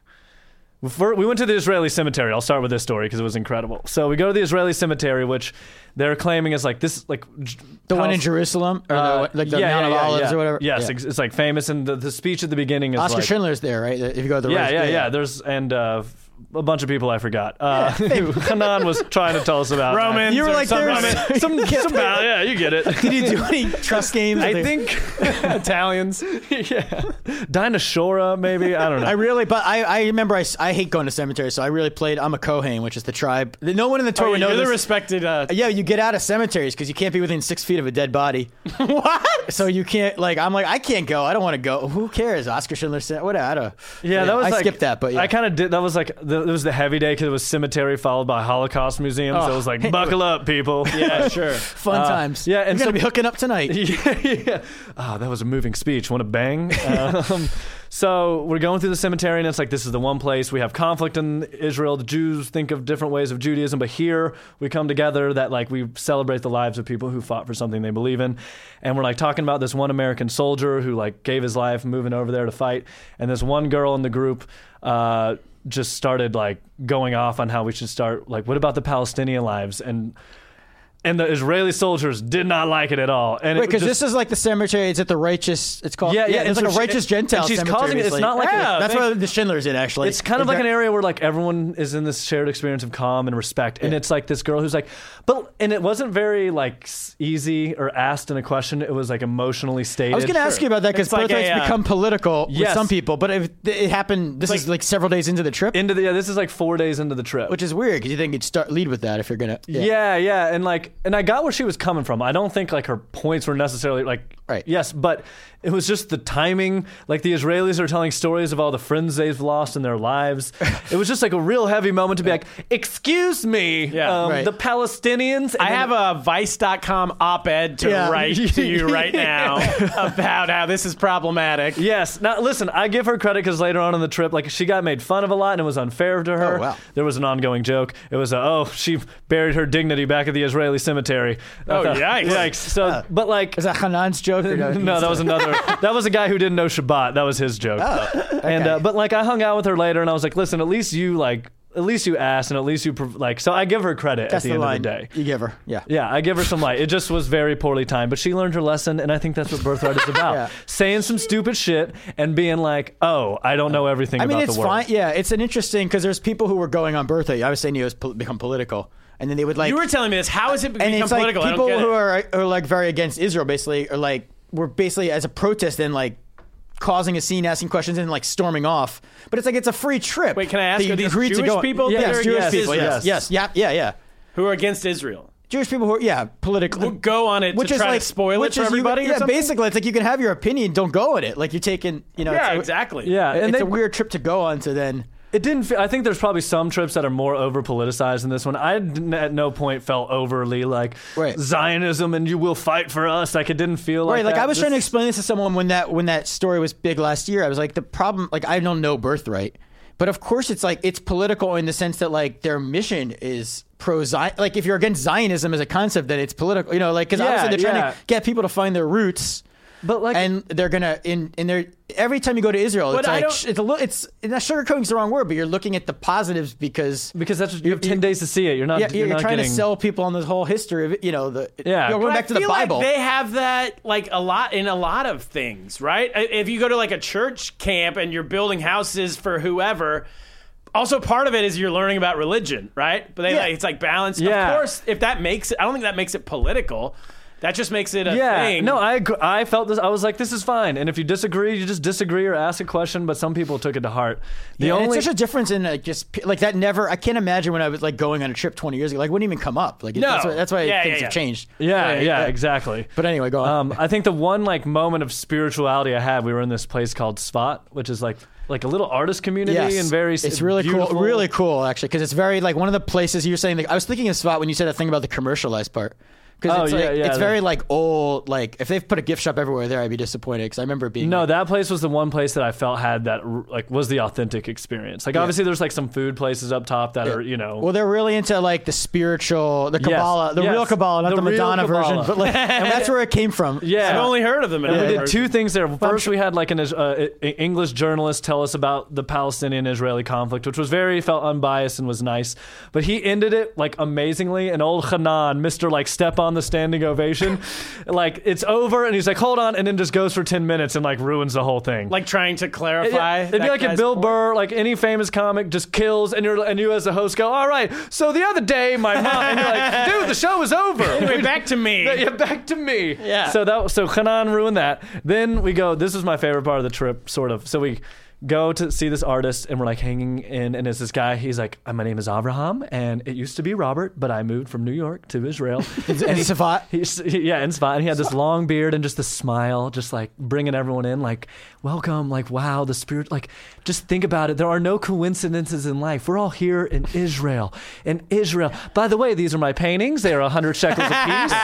We went to the Israeli cemetery. I'll start with this story because it was incredible. So we go to the Israeli cemetery, which they're claiming is like this, like The one in house- Jerusalem, or Uh, the, like the yeah, Mount yeah, of yeah, Olives yeah. or whatever. Yes, Yeah. it's, it's like famous, and the, the speech at the beginning is Oscar like, Schindler's there, right? If you go to the yeah, race- yeah, yeah. There's and uh, a bunch of people I forgot. Uh, who Hanan was trying to tell us about. Romans. You were or like, some there's- Roman- some, some, yeah, you get it. Did you do any trust games? I with the- think Italians. yeah, Dinah Shora, maybe I don't know. I really, but I, I remember I, s- I hate going to cemeteries, so I really played. I'm a Kohen, which is the tribe. No one in the Torah Oh, would you're know the this. respected. Uh, Yeah, you get out of cemeteries because you can't be within six feet of a dead body. what? So you can't, like, I'm like, I can't go. I don't want to go. Who cares? Oscar Schindler said, whatever. I don't. Yeah, that was I like, skipped that, but yeah. I kind of did. That was like the, it was the heavy day because it was cemetery followed by Holocaust museum. So it was like, buckle up, people. Yeah, sure. Fun uh, times. yeah, and You're so- gonna be hooking up tonight. yeah, yeah. Oh, that was a moving speech. Want to bang? um, so we're going through the cemetery, and it's like this is the one place we have conflict in Israel. The Jews think of different ways of Judaism, but here we come together that like we celebrate the lives of people who fought for something they believe in, and we're like talking about this one American soldier who like gave his life moving over there to fight, and this one girl in the group. Uh, just started like going off on how we should start like what about the Palestinian lives and and the Israeli soldiers did not like it at all. And Wait, it because just- this is like the cemetery. It's at the righteous. It's called. Yeah, yeah, It's and like so a righteous she- Gentile and she's cemetery. causing it- it's basically. not like a- Yeah, that's think- what the Schindler's in actually. It's kind of like an area where like everyone is in this shared experience of calm and respect, and Yeah. it's like this girl who's like, but and it wasn't very like s- easy or asked in a question. It was like emotionally stated. I was going to ask you about that because It's like birthrights a, uh, become political with Yes. some people, but if it happened, this is like several days into the trip, into the yeah. This is like four days into the trip, which is weird because you think you'd start lead with that if you're gonna. Yeah. yeah, and like, and I got where she was coming from. I don't think like her points were necessarily like, Right. yes, but it was just the timing. Like the Israelis are telling stories of all the friends they've lost in their lives. It was just like a real heavy moment to be like, excuse me, Yeah. um, Right. the Palestinians. And I then- have a Vice dot com op-ed to Yeah. write to you right now about how this is problematic. Yes. Now, listen, I give her credit because later on in the trip, like, she got made fun of a lot and it was unfair to her. Oh, wow. There was an ongoing joke. It was, a, oh, she buried her dignity back at the Israeli cemetery. I Oh, thought- yikes. Yikes. So, but, like, Is that Hanan's joke? Or no, that was another. That was a guy who didn't know Shabbat. That was his joke. Oh, And uh, but like I hung out with her later, and I was like, listen, at least you like, at least you asked, and at least you prov- like. So I give her credit That's at the, the end line of the day. you give her. Yeah. Yeah, I give her some light. It just was very poorly timed, but she learned her lesson, and I think that's what Birthright is about. Yeah. Saying some stupid shit and being like, oh, I don't know everything I mean, about it's the world. fine. Yeah, it's an interesting because there's people who were going on birthday. I was saying to you, it's pol- become political, and then they would like. You were telling me this. How is it and become it's political? like I don't people get who it. are, are like very against Israel, basically, are like were basically as a protest and like causing a scene, asking questions, and like storming off. But it's like it's a free trip. Wait, can I ask, that you are these agreed to Jewish go on. people that Yes, are Jewish against people. Israel? Yes, yes, yeah, yeah, yeah. Who are against Israel? Jewish people who are, yeah, politically. Who go on it which to is try like to spoil which it for is you- everybody or yeah, something? basically, it's like you can have your opinion, don't go on it. Like you're taking, you know, Yeah, it's a, exactly. Yeah, and it's they, a weird trip to go on to then. It didn't. Feel, I think there's probably some trips that are more over politicized than this one. I didn't, at no point felt overly like Right. Zionism and you will fight for us. Like it didn't feel like Right, like that. I was This- trying to explain this to someone when that when that story was big last year. I was like, the problem, like I don't know Birthright, but of course it's like it's political in the sense that like their mission is pro Zion. Like if you're against Zionism as a concept, then it's political. You know, like because Yeah, obviously they're trying yeah. to get people to find their roots. But, like- and they're gonna in in their every time you go to Israel, But it's I like don't- sh- it's a little it's not sugarcoating's the wrong word, but you're looking at the positives because Because that's you have ten days to see it. You're not. yeah, you're, you're, not trying getting, to sell people on this whole history of it. You know the Yeah. you know, But going But back I to the feel Bible. Like they have that like a lot in a lot of things, right? If you go to like a church camp and you're building houses for whoever. Also, part of it is you're learning about religion, right? But they, Yeah. like, it's like balanced. Yeah. Of course, if that makes it, I don't think that makes it political. That just makes it a Yeah, thing. no, I agree. I felt this. I was like, this is fine. And if you disagree, you just disagree or ask a question. But some people took it to heart. The Yeah, and only it's such a difference in like just p- like that. Never, I can't imagine when I was like going on a trip twenty years ago. Like, wouldn't even come up. Like, it- No. that's why, that's why Yeah, things yeah, have yeah. changed. yeah, Right, yeah, exactly. But anyway, go on. Um, I think the one like moment of spirituality I had, we were in this place called Svat, which is like like a little artist community Yes. and very it's really beautiful. cool, really cool actually, because it's very like one of the places you're saying. Like, I was thinking of Spot when you said that thing about the commercialized part. Because Oh, it's, yeah, like, yeah, it's the- very like old. Like if they've put a gift shop everywhere there, I'd be disappointed because I remember it being No, like, that place was the one place that I felt had that r- like was the authentic experience. Like obviously there's like some food places up top that are, you know. Well, they're really into like the spiritual, the Yes, Kabbalah, the yes, real Kabbalah, not the the, real Madonna version. Kabbalah. But like, and that's where it came from. yeah. I've only heard of them. In And other we did words. two things there. First, we had like an uh, English journalist tell us about the Palestinian-Israeli conflict, which was very felt unbiased and was nice. But he ended it like amazingly. An old Hanan, Mister like step on the standing ovation, like it's over, and he's like, hold on, and then just goes for ten minutes and like ruins the whole thing. Like trying to It- clarify. it'd be that like if guy's Bill point. Burr, like any famous comic, just kills, and you're and you as the host go, all right. So the other day, my mom, and you're like, dude, the show is over. Anyway, back to me. Yeah, back to me. Yeah. So that so Hanan ruined that. Then we go. This is my favorite part of the trip, sort of. So we go to see this artist, and we're like hanging in, and it's this guy. He's like, my name is Avraham, and it used to be Robert, but I moved from New York to Israel. And Savat. He's, he, yeah, in Spot, and he had this long beard and just the smile, just like bringing everyone in, like welcome, like wow, the spirit, like just think about it. There are no coincidences in life. We're all here in Israel, in Israel. By the way, these are my paintings. They are a hundred shekels a piece,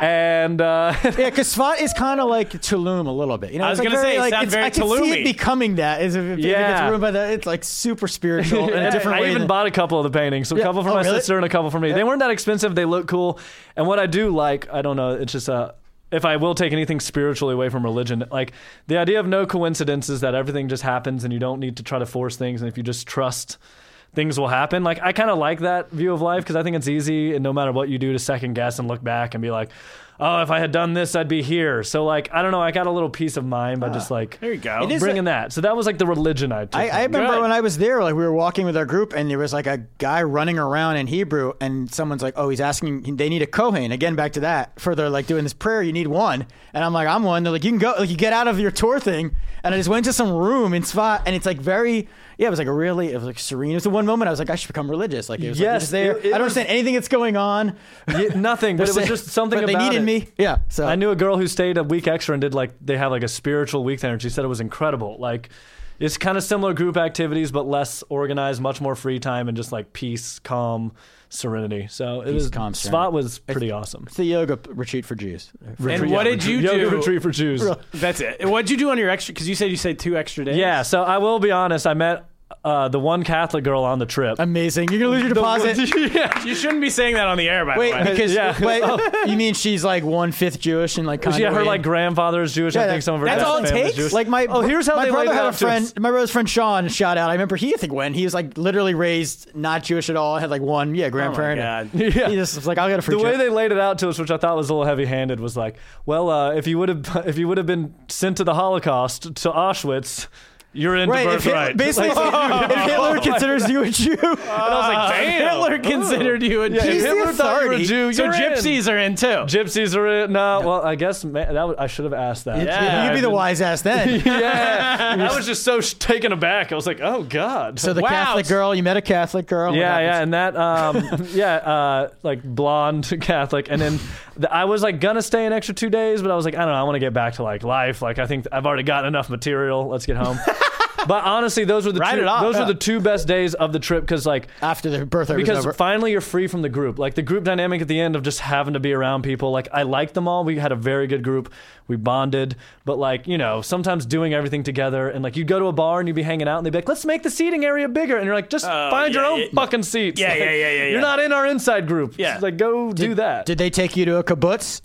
and uh, Yeah, because Svat is kind of like Tulum a little bit. You know, I it's was like gonna very, say, it like, sounds it's, very I can see Tulum-y. it becoming that. Is if, if it Yeah. gets ruined by that, it's like super spiritual in a different I way. even than- bought a couple of the paintings. So a Yeah. couple for Oh, my really? sister and a couple for me. They weren't that expensive. They look cool. And what I do like, I don't know, it's just uh, if I will take anything spiritually away from religion, like the idea of no coincidences, that everything just happens and you don't need to try to force things. And if you just trust, things will happen. Like I kind of like that view of life because I think it's easy, and no matter what you do, to second guess and look back and be like, oh, if I had done this, I'd be here. So like, I don't know. I got a little peace of mind by just like There you go. It is bringing a- that. So that was like the religion I took. I, I remember Good. when I was there, like we were walking with our group, and there was like a guy running around in Hebrew, and someone's like, "Oh, he's asking. They need a kohen." Again, back to that. For their like doing this prayer, you need one, and I'm like, "I'm one." They're like, "You can go. Like, you get out of your tour thing," and I just went to some room in Svat, and it's like very. Yeah, it was like a really, it was like serene. It was the one moment I was like, I should become religious. Like, it was like, Yes, just there. it- it I don't was- understand anything that's going on. Yeah, nothing, but They're it was saying- just something but they about needed it. me. Yeah, so I knew a girl who stayed a week extra and did like they have like a spiritual week there, and she said it was incredible. Like it's kind of similar group activities, but less organized, much more free time, and just like peace, calm, serenity. So it Peace, was calm, Spot serenity. was pretty awesome. it's the yoga retreat for Jews. And what did you Yoga do? retreat for Jews. That's it. What'd you do on your extra? Because you said you said two extra days. Yeah, so I will be honest. I met uh, the one Catholic girl on the trip. Amazing. You're gonna lose your deposit. yeah. You shouldn't be saying that on the air, by Wait, the way. because Yeah. wait, you mean she's like one fifth Jewish and like kind Yeah, of her like grandfather is Jewish. Yeah, I think some of her that's dad's all it family is takes? Jewish. Like my oh, here's how my they brother laid it had a out to friend. us. My brother's friend Sean. Shout out. I remember he I think when he was like literally raised not Jewish at all. Had like one yeah grandparent. God. Yeah. He just was like, I'll get a free The way trip. they laid it out to us, which I thought was a little heavy-handed, was like, well, uh, if you would have if you would have been sent to the Holocaust to Auschwitz, you're into Right, if Hitler, birthright. basically, Like, if Hitler considers you a Jew, And I was like, damn. Hitler considered you a yeah, Jew. if He's the Hitler thought you were a authority. Jew, So you're in. gypsies are in too. Gypsies are in. No, well, I guess man, that would, I should have asked that. Yeah. you'd be the wise ass then. Yeah, I was just so sh- taken aback. I was like, oh god. So the Wow. Catholic girl, you met a Catholic girl. what yeah, yeah, happens? and that, um, yeah, uh, like blonde Catholic, and then the, I was like gonna stay an extra two days, but I was like, I don't know, I want to get back to like life. Like I think I've already got enough material. Let's get home. But honestly, those were the Write two, it off. those Yeah. were the two best days of the trip because like After the birthday was because over. finally you're free from the group. Like the group dynamic at the end of just having to be around people. Like I liked them all. We had a very good group. We bonded. But like, you know, sometimes doing everything together and like you'd go to a bar and you'd be hanging out and they'd be like, let's make the seating area bigger. And you're like, just Oh, find your yeah, own yeah. fucking seats. Yeah, Like, yeah, yeah, yeah, You're yeah. not in our inside group. Yeah. Just, like go do that. Did they take you to a kibbutz?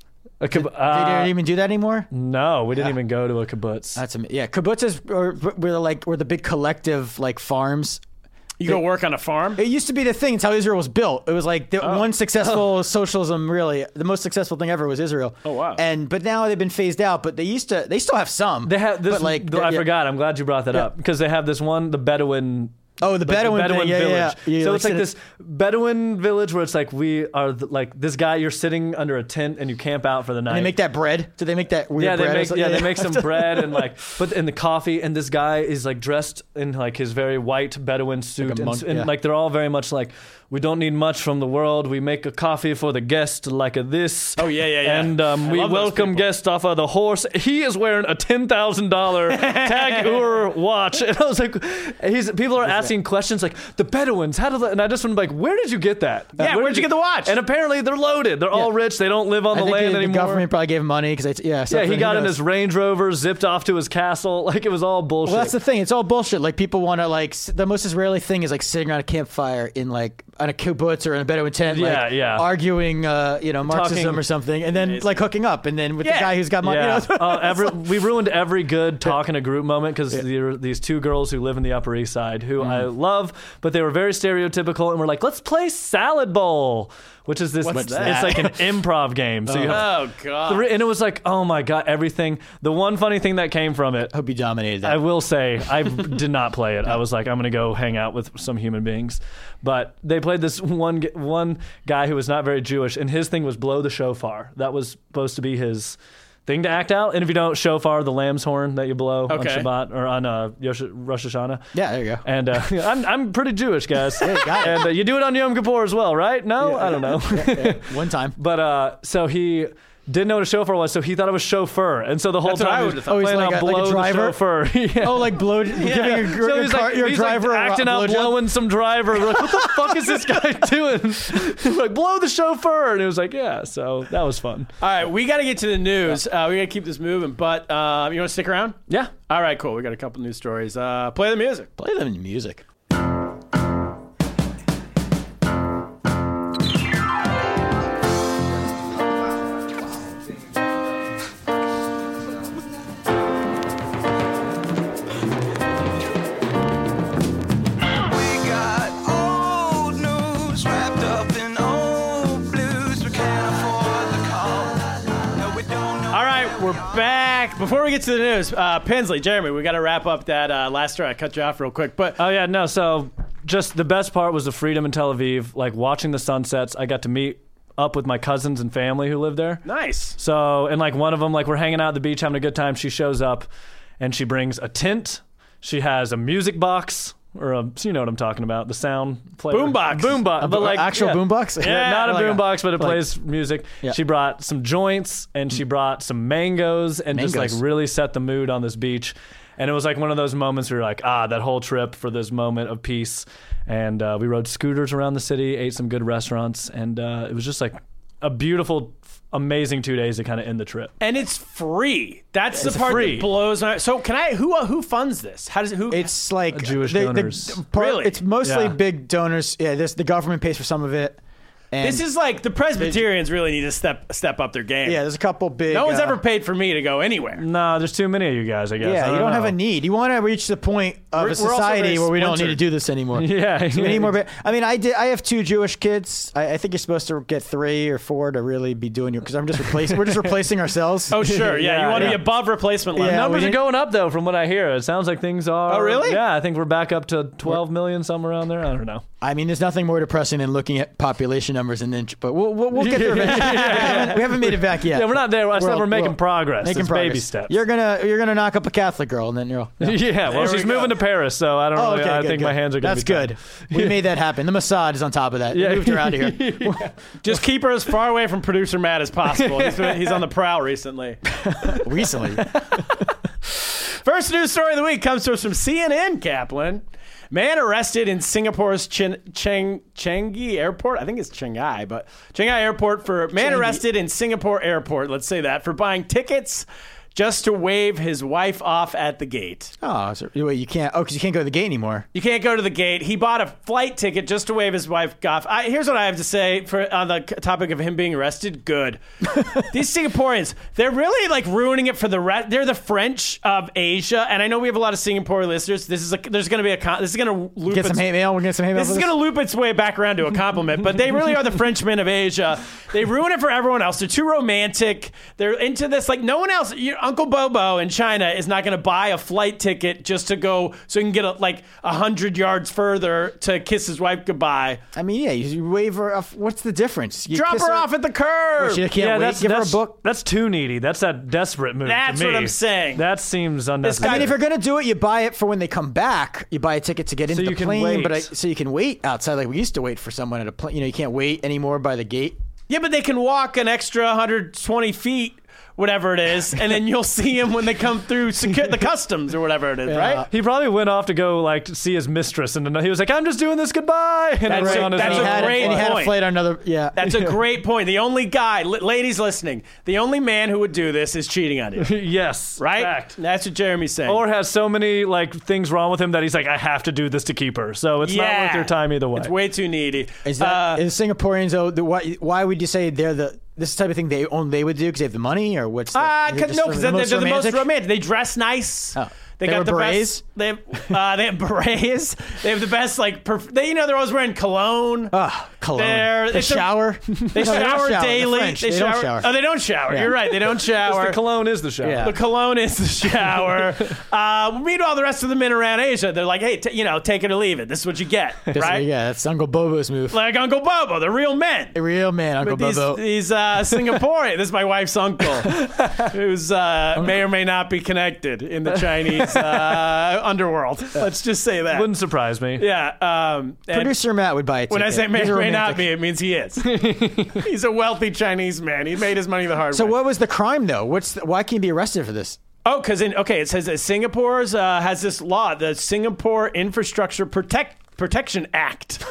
A kib- They uh, didn't even do that anymore. no, we didn't Yeah. even go to a kibbutz. That's am- yeah. Kibbutzes were, were like were the big collective like farms. You go work on a farm? It used to be the thing. It's how Israel was built. It was like the Oh. one successful socialism. Really, the most successful thing ever was Israel. Oh, wow. And but now they've been phased out. But they used to. They still have some. They have this. But like I yeah. forgot. I'm glad you brought that Yeah. up because they have this one, the Bedouin. Oh, the like Bedouin, thing. Yeah, village. yeah, yeah. So Like it's like sit- this Bedouin village where it's like we are the, like this guy. You're sitting under a tent and you camp out for the night. And they make that bread. Do they make that weird yeah, they bread? or make something? yeah, they make some bread and like but and the coffee and this guy is like dressed in like his very white Bedouin suit Like a and, monk, and yeah. like they're all very much like we don't need much from the world. We make a coffee for the guest like a this. Oh, yeah, yeah, yeah. And um, I we love those welcome people. guests off of the horse. He is wearing a ten thousand dollar Tag Heuer watch, and I was like, he's people are asking questions like the Bedouins. How did they, and I just want to be like, where did you get that? Yeah, Where where'd did you get the watch? And apparently they're loaded. They're all rich. They don't live on I the think land the, the anymore. government probably gave him money because yeah. Yeah, something, he got who in knows? his Range Rover, zipped off to his castle. Like it was all bullshit. Well, that's the thing. It's all bullshit. Like people want to like s- the most Israeli thing is like sitting around a campfire in like on a kibbutz or in a Bedouin tent, like, Yeah, yeah. arguing, uh, you know, Marxism Talking- or something, and then like hooking up, and then with Yeah. the guy who's got money. Yeah, You know, uh, every, we ruined every good talk in a group moment because these two girls who live in the Upper East Side, who I love, but they were very stereotypical, and we're like, let's play Salad Bowl, which is this. What's it's that? like an improv game. So you have Oh, God. three, and it was like, oh my god, everything. The one funny thing that came from it. I hope you dominated that. I will say I did not play it. I was like, I'm going to go hang out with some human beings. But they played this one g- one guy who was not very Jewish, and his thing was blow the shofar. That was supposed to be his thing to act out. And if you don't, shofar, the lamb's horn that you blow on Okay. Shabbat or on uh, Yosh- Rosh Hashanah. Yeah, there you go. And uh, I'm I'm pretty Jewish, guys. you got it. And uh, you do it on Yom Kippur as well, right? No, I don't know. One time. But uh, so he didn't know what a chauffeur was, so he thought it was chauffeur, and so the whole That's what I time would've was thought. Oh, he's playing like out a- like a blow the driver? chauffeur. Yeah. Oh, like blow, giving a, So your, he's car, like, your he's driver like a acting out, blowjob? blowing some driver. We're like, what the fuck is this guy doing? We're like, blow the chauffeur, and it was like, yeah. So that was fun. All right, we got to get to the news. Uh, we got to keep this moving, but uh, you want to stick around? Yeah. All right, cool. We got a couple news stories. Uh, play the music. Play them in music. We got old news wrapped up in old blues. We can't afford the call. No, we don't know. All right, we're back. Before we get to the news, uh, Pensley, Jeremy, we got to wrap up that uh, last story. I cut you off real quick, but Oh yeah, no. So just the best part was the freedom in Tel Aviv, like watching the sunsets. I got to meet up with my cousins and family who live there. nice. So, and like one of them, like we're hanging out at the beach having a good time. She shows up and she brings a tent. She has a music box or a, you know what I'm talking about, the sound player. Boombox. Boombox. But like actual yeah. boombox? Yeah, not a Like a- boombox, but it like- plays music. Yeah. She brought some joints and she brought some mangoes and just Mangoes. like really set the mood on this beach. And it was like one of those moments where you're like, ah, that whole trip for this moment of peace. And uh, we rode scooters around the city, ate some good restaurants, and uh, it was just like a beautiful, amazing two days to kind of end the trip. And it's free. That's It's the part free. that blows my. So can I? Who uh, who funds this? How does it? Who? It's like Jewish the, the donors. part- Really? It's mostly Yeah. big donors. Yeah, this the government pays for some of it. And this is like the Presbyterians really need to step step up their game. yeah. There's a couple big. no one's uh, ever paid for me to go anywhere. No, there's too many of you guys, I guess. Yeah, I you don't have know. a need. You want to reach the point of We're- a we're also society very where we don't need to splintered. do this anymore. Yeah, we need more. ba- I mean, I did. I have two Jewish kids. I, I think you're supposed to get three or four to really be doing your. Because I'm just replacing. We're just replacing ourselves. Oh sure, yeah. Yeah, you want to yeah. be above replacement level. Yeah, Numbers we are didn't- going up though, from what I hear. It sounds like things are. Oh, really? Yeah, I think we're back up to twelve million, somewhere around there. I don't know. I mean, there's nothing more depressing than looking at population numbers and then. But we'll we'll, we'll get there eventually. we, haven't, we haven't made it back yet. Yeah, we're not there. I said We're- we're making we're- progress. Making It's progress. baby steps. You're gonna you're gonna knock up a Catholic girl and then you're. Yeah. yeah, well, There she's we go. moving to Paris, so I don't Oh, really. okay, I good, think good. my hands are going That's to be good. We made that happen. The Mossad is on top of that. Yeah. We moved her out of here. Just keep her as far away from producer Matt as possible. He's, been, he's on the prowl recently. Recently. First news story of the week comes to us from C N N, Kaplan. Man arrested in Singapore's Chen, Cheng, Changi Airport. I think it's Changi, but Changi Airport for man Changi. arrested in Singapore Airport. Let's say that for buying tickets just to wave his wife off at the gate. Oh, so, wait, you can't. Oh, because you can't go to the gate anymore. You can't go to the gate. He bought a flight ticket just to wave his wife off. I, here's what I have to say for on the topic of him being arrested. Good. These Singaporeans, they're really like ruining it for the rest. They're the French of Asia, and I know we have a lot of Singapore listeners. This is a, there's going to be a con- this is going to loop Get some its, hate mail. We're gonna get some hate mail. This is going to loop its way back around to a compliment, but they really are the Frenchmen of Asia. They ruin it for everyone else. They're too romantic. They're into this like no one else. You, Uncle Bobo in China is not going to buy a flight ticket just to go so he can get a, like a hundred yards further to kiss his wife goodbye. I mean, yeah, you wave her off. What's the difference? You Drop kiss her, off at the curb. Well, she can't yeah, wait. that's, Give that's, her a book. That's too needy. That's that desperate move. That's to what me. I'm saying. That seems unnecessary. I mean, if you're gonna do it, you buy it for when they come back. You buy a ticket to get into So the you can plane, wait. but I, so you can wait outside like we used to wait for someone at a plane. You know, you can't wait anymore by the gate. Yeah, but they can walk an extra one hundred twenty feet, whatever it is, and then you'll see him when they come through secu- the customs or whatever it is, right? He probably went off to go like to see his mistress, and he was like, "I'm just doing this goodbye." And That's it was a- on his that's own. a had, great and he had a point. flight on another. Yeah, That's a great point. The only guy, l- ladies listening, the only man who would do this is cheating on you, Yes, right? fact. That's what Jeremy's saying. Or has so many like things wrong with him that he's like, I have to do this to keep her. So it's not Yeah. worth your time either way. It's way too needy. is that Uh, is Singaporeans though? The, why, why would you say they're the this type of thing they only they would do because they have the money or what's? The, Uh, is it cause, just no, because they're, they're the most romantic? romantic. They dress nice. Oh. They, They got wear the berets? best. They have, uh, they have berets. They have the best, like, perf- they, you know, they're always wearing cologne. Ah, cologne. They're, They it's a- shower. They No, they don't shower shower. daily. They're French. They don't shower. Oh, they don't shower. Yeah. You're right. They don't shower. the cologne is the shower. Yeah. The cologne is the shower. uh, meanwhile, the rest of the men around Asia, they're like, hey, t- you know, take it or leave it. This is what you get, That's what- right? Yeah, that's Uncle Bobo's move. Like Uncle Bobo, the real men. A real man, Uncle But these, Bobo. these uh, Singaporean, this is my wife's uncle, who's uh, may or may not be connected in the Chinese uh, underworld. Let's just say that. Wouldn't surprise me. Yeah. Um, and Producer Matt would buy a ticket. when I say may He's a or may not romantic. be, it means he is. He's a wealthy Chinese man. He made his money the hard So way. what was the crime though? What's the, why can't he be arrested for this? Oh, because in okay, it says that Singapore's uh, has this law, the Singapore Infrastructure Protect. Protection Act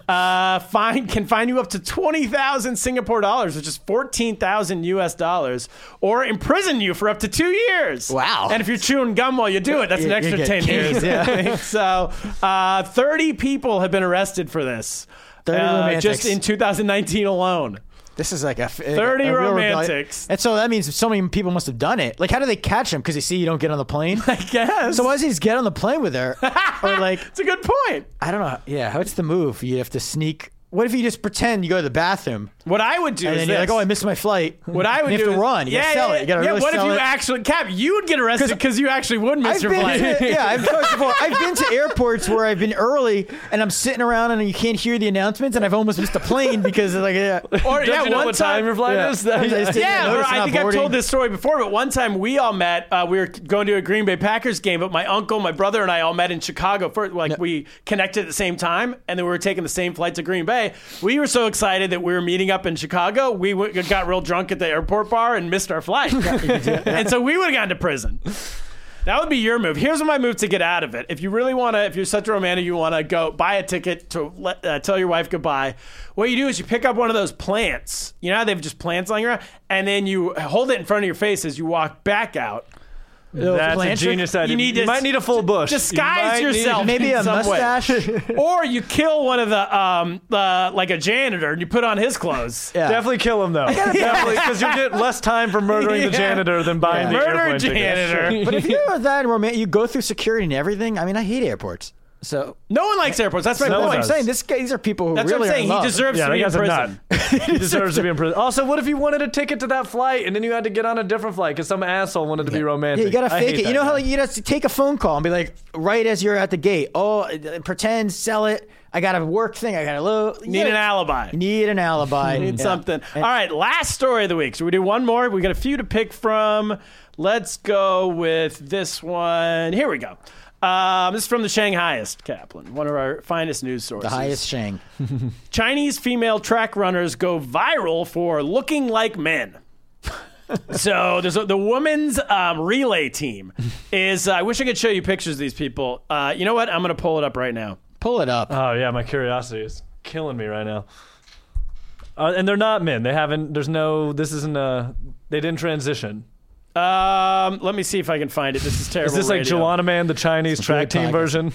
uh, fine can fine you up to twenty thousand Singapore dollars, which is fourteen thousand U S dollars, or imprison you for up to two years. Wow. And if you're chewing gum while you do it, that's You- an you extra get ten canned, years. yeah. I think. So uh, thirty people have been arrested for this. thirty uh, romantics. just in two thousand nineteen alone. This is like a thirty a real romantics. rebellion. And so that means so many people must have done it. Like, how do they catch him? Because they see you don't get on the plane. I guess. So why does he just get on the plane with her? Or like, It's a good point. I don't know. Yeah, what's the move? You have to sneak. What if you just pretend you go to the bathroom What I would do and is then you're this. like, oh, I missed my flight. What I would and you do have to is, run. You yeah, gotta sell yeah, it. You gotta yeah. really What if sell you it. actually, Cap? You would get arrested because you actually would miss I've your been flight. to, yeah, I've, first of all, I've been to airports where I've been early and I'm sitting around and you can't hear the announcements and I've almost missed a plane because it's like, yeah. Or Don't yeah, you know one what time your flight Yeah. is? I just didn't Yeah, or notice I not think I've boarding. told this story before, but one time we all met. Uh, we were going to a Green Bay Packers game, but my uncle, my brother, and I all met in Chicago. For like we connected at the same time, and then we were taking the same flight to Green Bay. We were so excited that we were meeting up in Chicago. We w- got real drunk at the airport bar and missed our flight, and so we would have gone to prison. That would be your move. Here's my move to get out of it. If you really want to, if you're such a romantic, you want to go buy a ticket to let, uh, tell your wife goodbye. What you do is you pick up one of those plants. You know how they have just plants lying around? And then you hold it in front of your face as you walk back out. That's a plant trick? genius idea. You need you to might need a full bush. Disguise You might need- yourself. Maybe in a some way. mustache. Or you kill one of the, um, uh, like a janitor, and you put on his clothes. Yeah. Definitely kill him though. Definitely, because you'll get less time for murdering the Yeah. janitor than buying Yeah. the Murder airplane ticket. janitor. But if you're that romantic, you go through security and everything. I mean, I hate airports. So No one likes airports. That's my No no, one point. I'm does. saying this guy, these are people who That's really what I'm are saying. in He love. deserves Yeah, to that be in guy's a prison. nut. He deserves to be in prison. Also, what if you wanted a ticket to that flight and then you had to get on a different flight because some asshole wanted to be romantic? Yeah, you gotta I fake hate it. You that know how guy. like, you gotta take a phone call and be like, right as you're at the gate. Oh, uh, pretend, sell it. I got a work thing. I got a little. Need an alibi. You need an alibi. Need Yeah. something. All right, last story of the week. So we do one more. We got a few to pick from. Let's go with this one. Here we go. Um, this is from the Shanghaiist, Kaplan, one of our finest news sources. The highest Shang. Chinese female track runners go viral for looking like men. So there's a, the women's um, relay team is. Uh, I wish I could show you pictures of these people. Uh, you know what? I'm going to pull it up right now. Pull it up. Oh yeah, my curiosity is killing me right now. Uh, and they're not men. They haven't. There's no. This isn't a. They didn't transition. Um, let me see if I can find it. This is terrible. Is this like radio. Joanna Man, the Chinese track team podcast. version?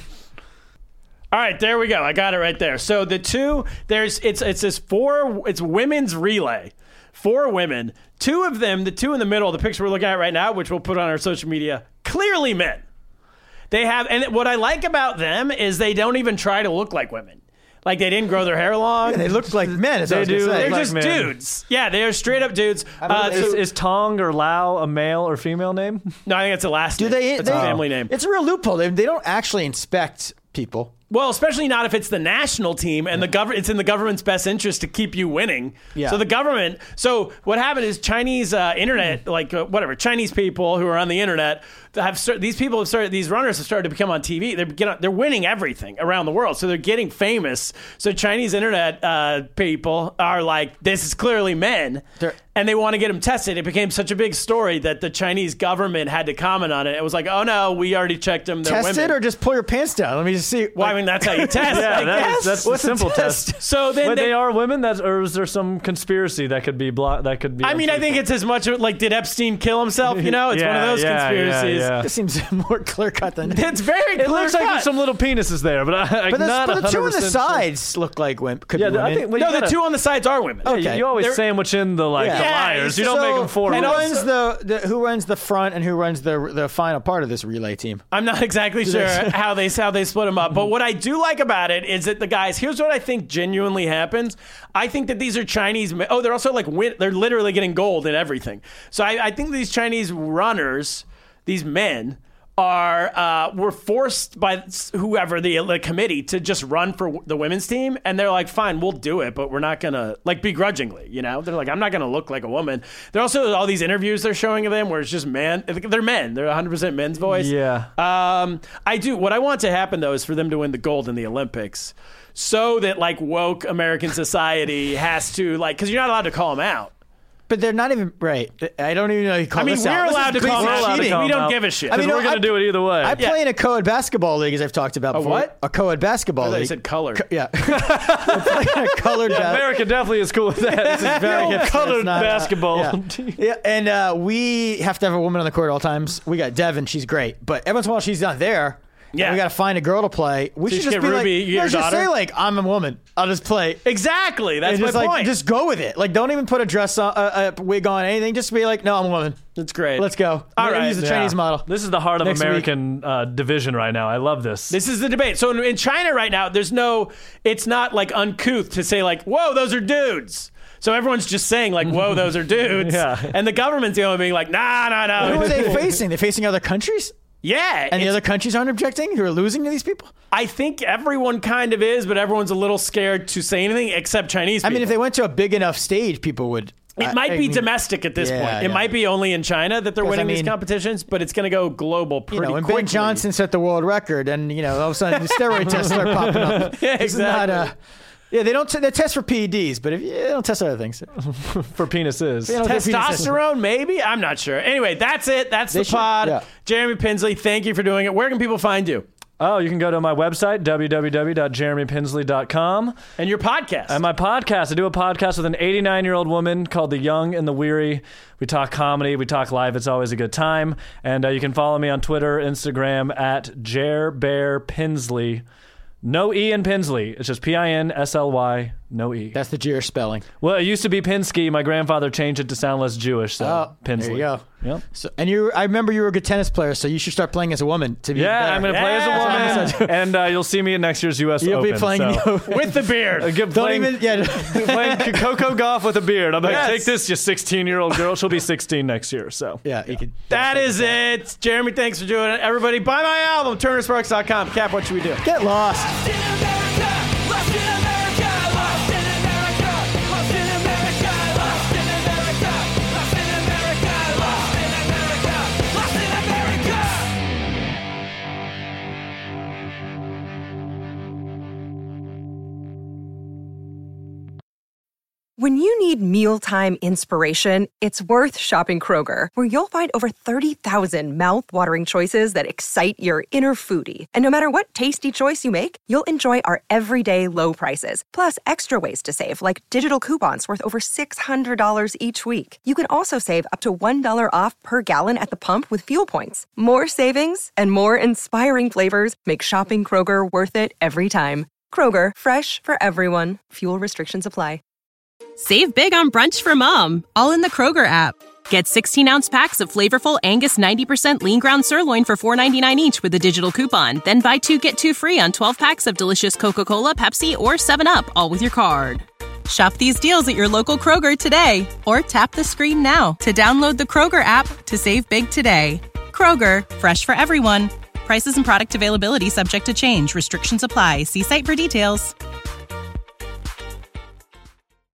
All right, there we go. I got it right there. So the two, there's it's it's this four, it's women's relay, four women. Two of them, the two in the middle, the picture we're looking at right now, which we'll put on our social media, clearly men. They have, and what I like about them is they don't even try to look like women. Like they didn't grow their hair long. Yeah, they look like men. As I They was gonna do. say. They're like just men. dudes. Yeah, they are straight up dudes. Uh, is, so- is Tong or Lao a male or female name? no, I think it's a last Do name. they? It's they a family name. It's a real loophole. They, they don't actually inspect people. Well, especially not if it's the national team and the government. It's in the government's best interest to keep you winning. Yeah. So the government. So what happened is Chinese uh, internet, like uh, whatever Chinese people who are on the internet, have start, these people have started. These runners have started to become on T V. They're get, they're winning everything around the world. So they're getting famous. So Chinese internet uh, people are like, this is clearly men. They're- and they want to get them tested. It became such a big story that the Chinese government had to comment on it. It was like, oh no, we already checked them. They're Test women. it or just pull your pants down. Let me just see. Well, I mean, that's how you test. Yeah, I that is- guess. that's a What's the simple test? test. So then But they, they, are women. That's or is there some conspiracy that could be blocked? That could be. I mean, I think it's as much of, like, did Epstein kill himself? You know, it's one of Yeah, those yeah, conspiracies. yeah, yeah. This seems more clear cut than. It's very It clear looks like cut. there's some little penises there, but I, But, the, not but the two on the one hundred percent sides look like women. Could Yeah, be I women. think- well, you no, the gotta- two on the sides are women. Yeah, you- Okay. you always They're- sandwich in the like Yeah. the Yeah, liars. You don't So, make them four. Who And rows. runs the, the who runs the front and who runs the the final part of this relay team? I'm not exactly sure they- how they how they split them up, but what I do like about it is that the guys. Here's what I think genuinely happens. I think that these are Chinese. men- Oh, they're also like win, they're literally getting gold in everything. So I, I think these Chinese runners, these men, are uh, were forced by whoever the, the committee to just run for the women's team, and they're like, fine, we'll do it, but we're not gonna like begrudgingly, you know. They're like, I'm not gonna look like a woman. There are also all these interviews they're showing of them where it's just man. They're men. They're one hundred percent men's voice. Yeah. Um, I do. What I want to happen though is for them to win the gold in the Olympics, so that like woke American society has to like, because you're not allowed to call them out. But they're not even right. I don't even know you call I mean, this we're out. This allowed to is call them basic out. cheating. We don't give a shit. I mean, we're no, gonna I- do it either way. I Yeah. play in a co-ed basketball league, as I've talked about before. what? A co-ed basketball I thought you league. said color. Co- yeah. I play in a colored Yeah, ba- America definitely is cool with that. This is very Yeah, colored it's not, uh, basketball. yeah. team. Yeah, and uh, we have to have a woman on the court at all times. We got Devin, she's great, but every once in a while she's not there. Yeah. and we got to find a girl to play. We So you should just get be Ruby, like, you get no, your just daughter? say like, I'm a woman. I'll just play. Exactly. That's And my just like, point. just go with it. Like, don't even put a dress on, a, a wig on, anything. Just be like, no, I'm a woman. That's great. Let's go. All We're gonna right. use the Yeah. Chinese model. This is the heart of Next week. American uh, division right now. I love this. This is the debate. So in, in China right now, there's no, it's not like uncouth to say like, whoa, those are dudes. So everyone's just saying like, whoa, those are dudes. Yeah. And the government's the only being like, nah, nah, nah. Who are they facing? They're facing other countries? Yeah. And the it's- other countries aren't objecting? Who are losing to these people? I think everyone kind of is, but everyone's a little scared to say anything except Chinese I people. mean, if they went to a big enough stage, people would. It I- might I be mean, domestic at this Yeah, point. It yeah. might be only in China that they're 'Cause, winning I these mean- competitions, but it's going to go global You pretty know, when quickly. Ben Johnson set the world record, and you know, all of a sudden the steroid tests start popping up. Yeah, This is not exactly. a- yeah, they don't. T- they test for P E Ds, but if you they don't test other things, for penises. You know, their penises- Testosterone, maybe? I'm not sure. Anyway, that's it. That's They the should- pod. yeah. Jeremy Pinsley, thank you for doing it. Where can people find you? Oh, you can go to my website, w w w dot jeremy pinsley dot com. And your podcast. And my podcast. I do a podcast with an eighty-nine-year-old woman called The Young and the Weary. We talk comedy. We talk live. It's always a good time. And uh, you can follow me on Twitter, Instagram, at Jer Bear Pinsley. No E in Pinsley. It's just P I N S L Y, no E. that's the Jeer spelling. Well, it used to be Pinsky. My grandfather changed it to sound less Jewish, so Oh, Pinsley. there you go. Yep. So, and you, I remember you were a good tennis player, so you should start playing as a woman. To be Yeah, better. I'm going to play as a woman, and uh, you'll see me at next year's U S You'll Open. be playing so. with the beard. Uh, get- Don't playing, even. Yeah. playing Coco Golf with a beard. I'm like, Yes. take this, you sixteen-year-old girl. She'll be sixteen next year. So yeah. You could. That is it. Jeremy, thanks for doing it. Everybody, buy my album, turner sparks dot com. Cap, what should we do? Get lost. Lost in America, lost in America, lost in America, lost in America, lost in America, lost in America, lost in America, lost in America. When you need mealtime inspiration, it's worth shopping Kroger, where you'll find over thirty thousand mouth-watering choices that excite your inner foodie. And no matter what tasty choice you make, you'll enjoy our everyday low prices, plus extra ways to save, like digital coupons worth over six hundred dollars each week. You can also save up to one dollar off per gallon at the pump with fuel points. More savings and more inspiring flavors make shopping Kroger worth it every time. Kroger, fresh for everyone. Fuel restrictions apply. Save big on brunch for mom, all in the Kroger app. Get sixteen-ounce packs of flavorful Angus ninety percent lean ground sirloin for four ninety-nine each with a digital coupon. Then buy two, get two free on twelve packs of delicious Coca-Cola, Pepsi, or seven up, all with your card. Shop these deals at your local Kroger today, or tap the screen now to download the Kroger app to save big today. Kroger, fresh for everyone. Prices and product availability subject to change. Restrictions apply. See site for details.